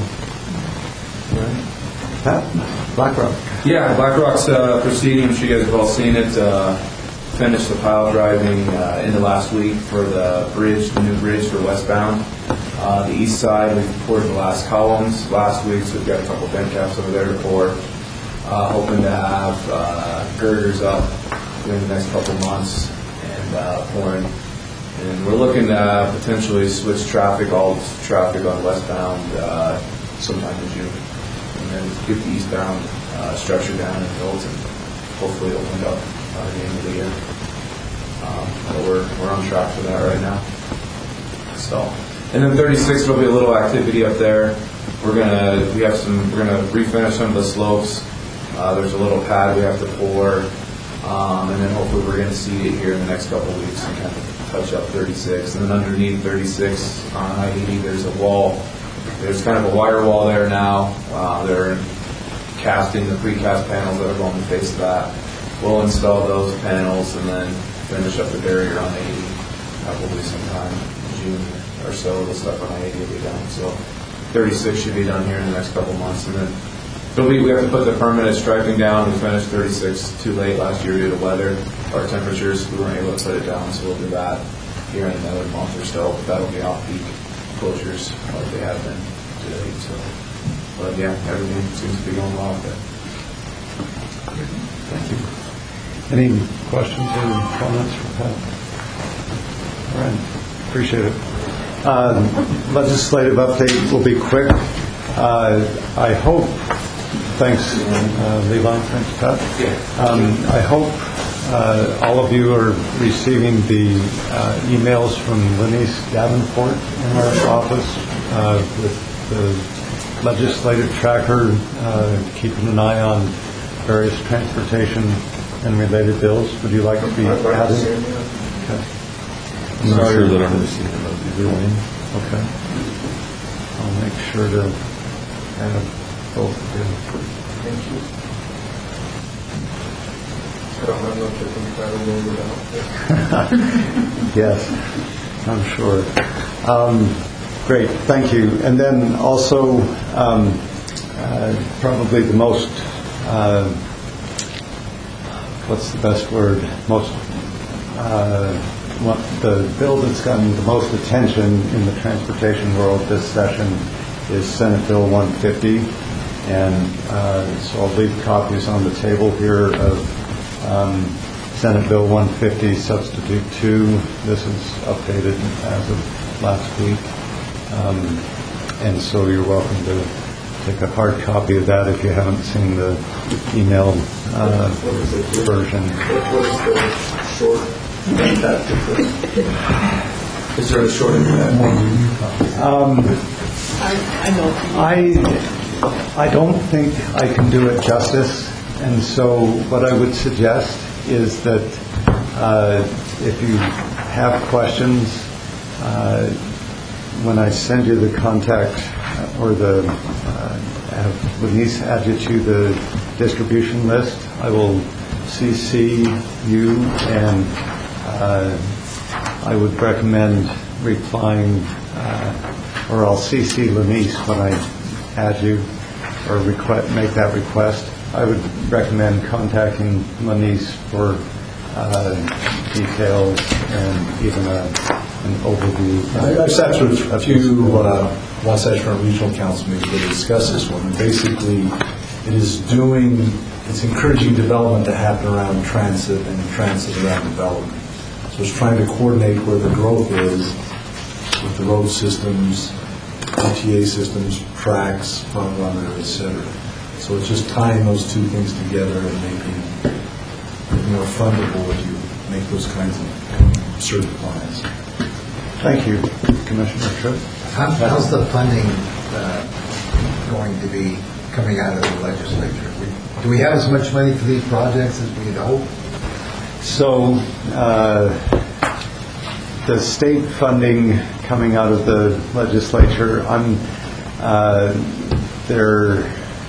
Pat, BlackRock. Yeah, BlackRock's uh, proceeding, I'm sure you guys have all seen it, uh, finished the pile driving uh, in the last week for the bridge, the new bridge for westbound. Uh, the east side, we poured the last columns last week, so we've got a couple bend caps over there to pour. Uh, hoping to have uh, girders up during the next couple months and uh, pouring. And we're looking to uh, potentially switch traffic, all traffic on westbound uh, sometime in June. And then get the eastbound uh, structure down and built and hopefully opened up by the end of the year. Um, but we're, we're on track for that right now. So, and then thirty-six, there'll be a little activity up there. We're gonna we have some we're gonna refinish some of the slopes Uh, There's a little pad we have to pour, um, and then hopefully we're going to seed it here in the next couple of weeks and kind of touch up thirty-six. And then underneath thirty-six on I eighty, there's a wall. There's kind of a wire wall there now. Uh, They're casting the precast panels that are going to face that. We'll install those panels and then finish up the barrier on eighty, probably sometime in June or so. The stuff on I eighty will be done. So thirty-six should be done here in the next couple months, and then it'll be, we have to put the permanent striping down. We finished thirty-six too late last year due to weather or temperatures. We weren't able to put it down, so we'll do that here in another month or so. That'll be off-peak closures like they have been today. So, but yeah, everything seems to be going well with it. Thank you. Any questions or comments for Pat? All right, appreciate it. Uh, legislative update will be quick. Uh, I hope, thanks uh, Levi, thanks Pat. Um, I hope uh, all of you are receiving the uh, emails from Lenise Davenport in our office uh, with the legislative tracker, uh, keeping an eye on various transportation and related bills. Would you like to be added? Okay. I'm not sure that I'm receiving those either way. Okay. I'll make sure to add both of you. Thank you. I don't know if you can Yes, I'm sure. Um, great, thank you. And then also, um, uh, probably the most, uh, what's the best word? Most, uh, what, the bill that's gotten the most attention in the transportation world this session is Senate Bill one fifty. And uh, so I'll leave copies on the table here of um, Senate Bill one fifty, Substitute two. This is updated as of last week. Um, and so you're welcome to take a hard copy of that if you haven't seen the email uh, version. What is the short impact difference? Is there a short impact? Um, I, I know. I I don't think I can do it justice, and so what I would suggest is that uh, if you have questions, uh, when I send you the contact or the uh, have Lenise add you to the distribution list, I will C C you, and uh, I would recommend replying, uh, or I'll C C Lenise when I add you or request, make that request. I would recommend contacting Lenise for uh, details and even a, an overview. I've sat through a few, uh, one session from regional council meetings where they discuss this one. And basically, it is doing, it's encouraging development to happen around transit and transit around development. So it's trying to coordinate where the growth is with the road systems, M T A systems, tracks, front runner, et cetera. So it's just tying those two things together and making it more fundable when you make those kinds of certain plans. Thank you, Commissioner Tripp. How, how's the funding uh, going to be coming out of the legislature? We, do we have as much money for these projects as we had hoped? So uh, the state funding coming out of the legislature, I'm uh, they're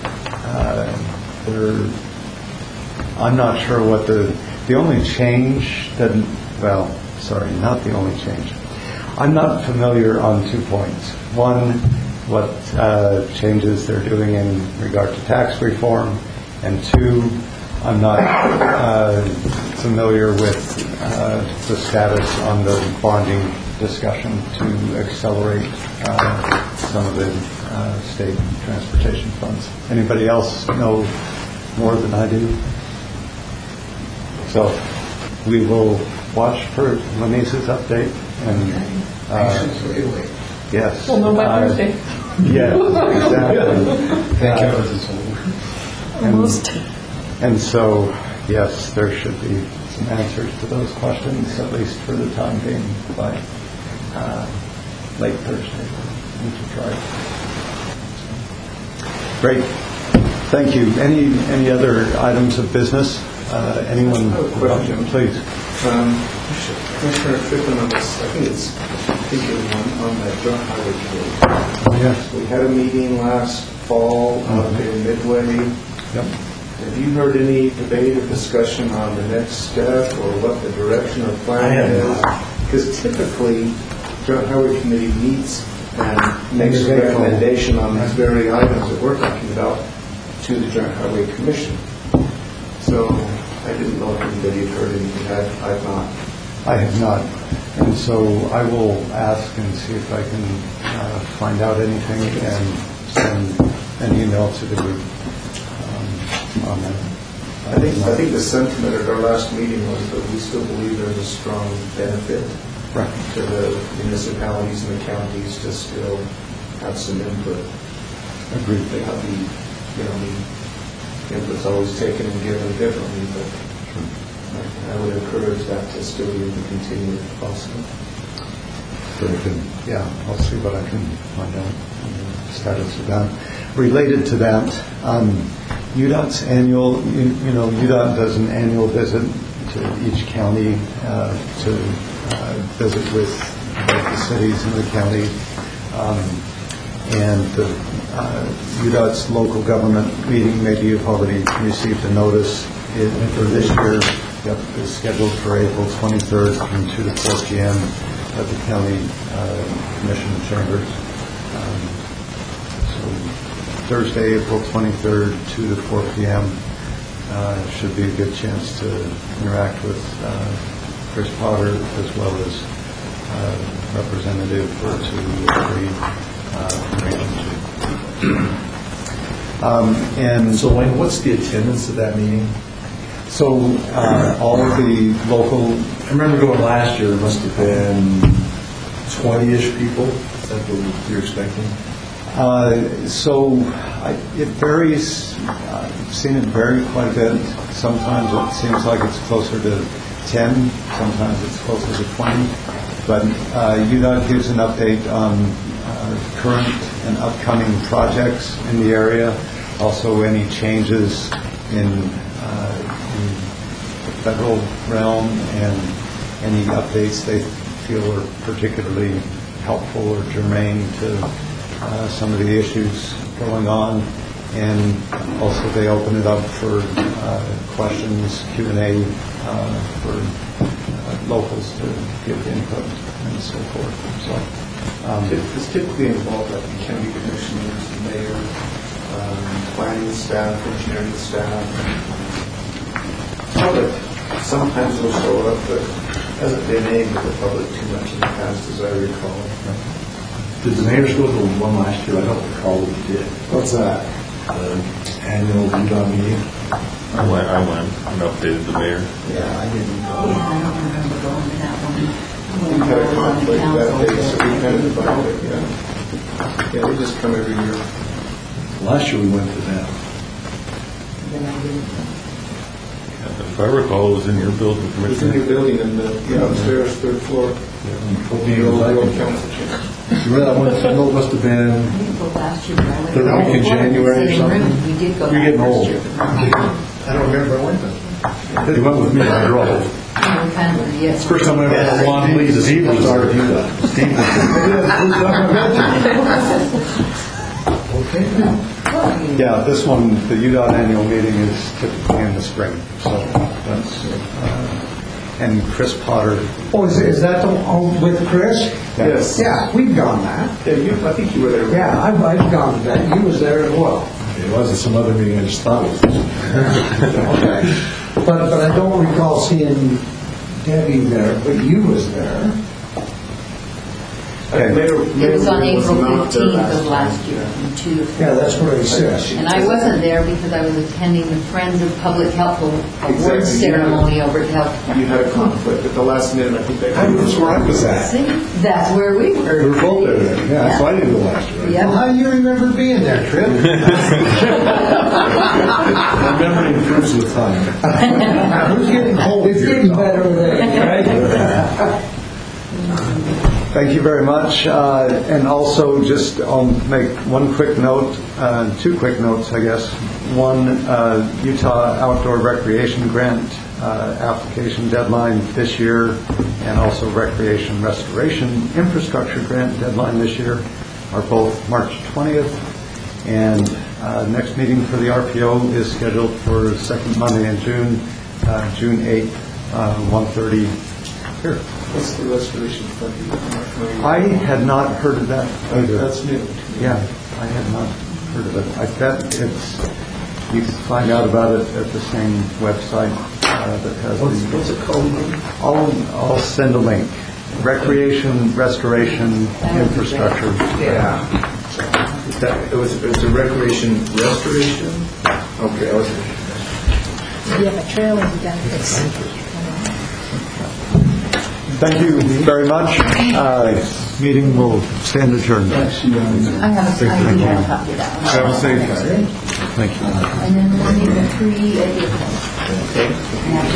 uh, they're I'm not sure what the the only change that well sorry not the only change. I'm not familiar on two points. One, what uh, changes they're doing in regard to tax reform, and two, I'm not uh, familiar with uh, the status on the bonding discussion to accelerate uh, some of the uh, state transportation funds. Anybody else know more than I do? So we will watch for Lenise's update and uh, yes. We'll know by uh, Thursday. Yes, exactly. Thank you. Uh, Almost. And, and so, yes, there should be some answers to those questions, at least for the time being, by uh, late Thursday. We should try. Great. Thank you. Any, any other items of business? Uh, Anyone? I have a question. Please. Um, Commissioner Strickland, on this, I think it's, I think it was on, on that joint highway committee. Oh, yes. We had a meeting last fall out in Midway. Yep. Have you heard any debate or discussion on the next step or what the direction or plan I have is? not. Because typically, joint highway committee meets and makes a Very cool. recommendation on these very items that we're talking about to the joint highway commission. So I didn't know if anybody had heard anything. I've, I've not. I have not. And so I will ask and see if I can uh, find out anything and send an email to the group um, on that. I think, I think the sentiment at our last meeting was that we still believe there's a strong benefit Right. to the municipalities and the counties to still have some input. Agreed. They have the, you know, the input's always taken and given differently, but I- I would encourage that to still be able to continue if possible. Very good. Yeah, I'll see what I can find out on the status of that. Related to that, um, U DOT's annual, you, you know, U DOT does an annual visit to each county uh, to uh, visit with both the cities and the county. Um, and the uh, U DOT's local government meeting, maybe you've already received a notice it, for this year. Yep, is scheduled for April twenty-third from two to four p m at the county uh, commission chambers. Um, so Thursday, April twenty-third, two to four p m Uh, should be a good chance to interact with uh, Chris Potter as well as uh, representative or two or three uh, regions. Um, and So Wayne, what's the attendance at that meeting? So uh, all of the local, I remember going last year, there must have been twenty-ish people. Is that what you're expecting? uh, so I, it varies. Uh, I've seen it vary quite a bit. Sometimes it seems like it's closer to ten. Sometimes it's closer to twenty. But uh, U DOT gives an update on uh, current and upcoming projects in the area. Also, any changes in uh, in the federal realm and any updates they feel are particularly helpful or germane to uh, some of the issues going on. And also they open it up for uh, questions, Q and A uh, for uh, locals to give input and so forth. So um, It's typically involved like the county commissioners, the mayor, um, planning staff, engineering staff. So that sometimes will show up, but hasn't been aimed at the public too much in the past, as I recall. Did the mayors go to the one last year? I don't recall what he did. What's that? The annual U DOT meeting? I went, I went and updated the mayor. Yeah, I didn't Yeah, go. I don't remember going to that one. We had a conflict that day, so we kind of divided it, yeah. Yeah, they just come every year. Last year we went to them. Then I didn't. If I recall, it was in your building, It's in your Commissioner. building in the, yeah, upstairs, third floor. The old, the old council chamber. Remember that one, it must have I been, didn't go last year, but I went. Third week in Oh, January or same something? room. We did go You're that getting first old. year. I don't remember when, but you went with me, I drove. Yeah, we kind of, yes. First time I ever had Ron Lee, Steve was started U DOT. Steve was yeah, this one, the U DOT annual meeting is typically in the spring. So that's uh, and Chris Potter. Oh, is, is that the, oh, with Chris? Yes. Yeah, we've gone that. Yeah, you, I think you were there. Yeah, I've, I've gone to that. You was there as well. It wasn't some other meeting, I just thought it was. Okay. But, but I don't recall seeing Debbie there, but you was there. Uh, Mayor- It Mayor was on Lee April not there fifteenth of last last year, from two to four. Yeah, that's what I said. And I wasn't there because I was attending the Friends of Public Health Award Exactly. ceremony over at Health. You had a conflict at the last minute, I think they. That's where I was at. See, that's where we were. We were both there then. Yeah, so I didn't go last year. Yep. Well, how do you remember being there, Trip? My memory improves with time. Who's getting cold? It's getting better with age, right? Thank you very much. Uh, And also, just, I'll make one quick note, uh, two quick notes, I guess. One, uh, Utah Outdoor Recreation Grant uh, application deadline this year, and also Recreation Restoration Infrastructure Grant deadline this year are both March twentieth. And uh, next meeting for the R P O is scheduled for the second Monday in June, uh, June eighth, uh, one thirty here. What's the restoration fund? I had not heard of that either. That's new. Yeah, I had not heard of it. I bet it's, you can find out about it at the same website uh, that has the... What's it called? I'll, I'll send a link. Recreation, Restoration, Infrastructure. Yeah. That, it was, it was a recreation restoration? Okay, I was... You have a trail and benefits. Thank you very much. Uh, Meeting will stand adjourned. I have a, I have a copy of that one. Have a safe day. Thank you. And then we'll need the three additional.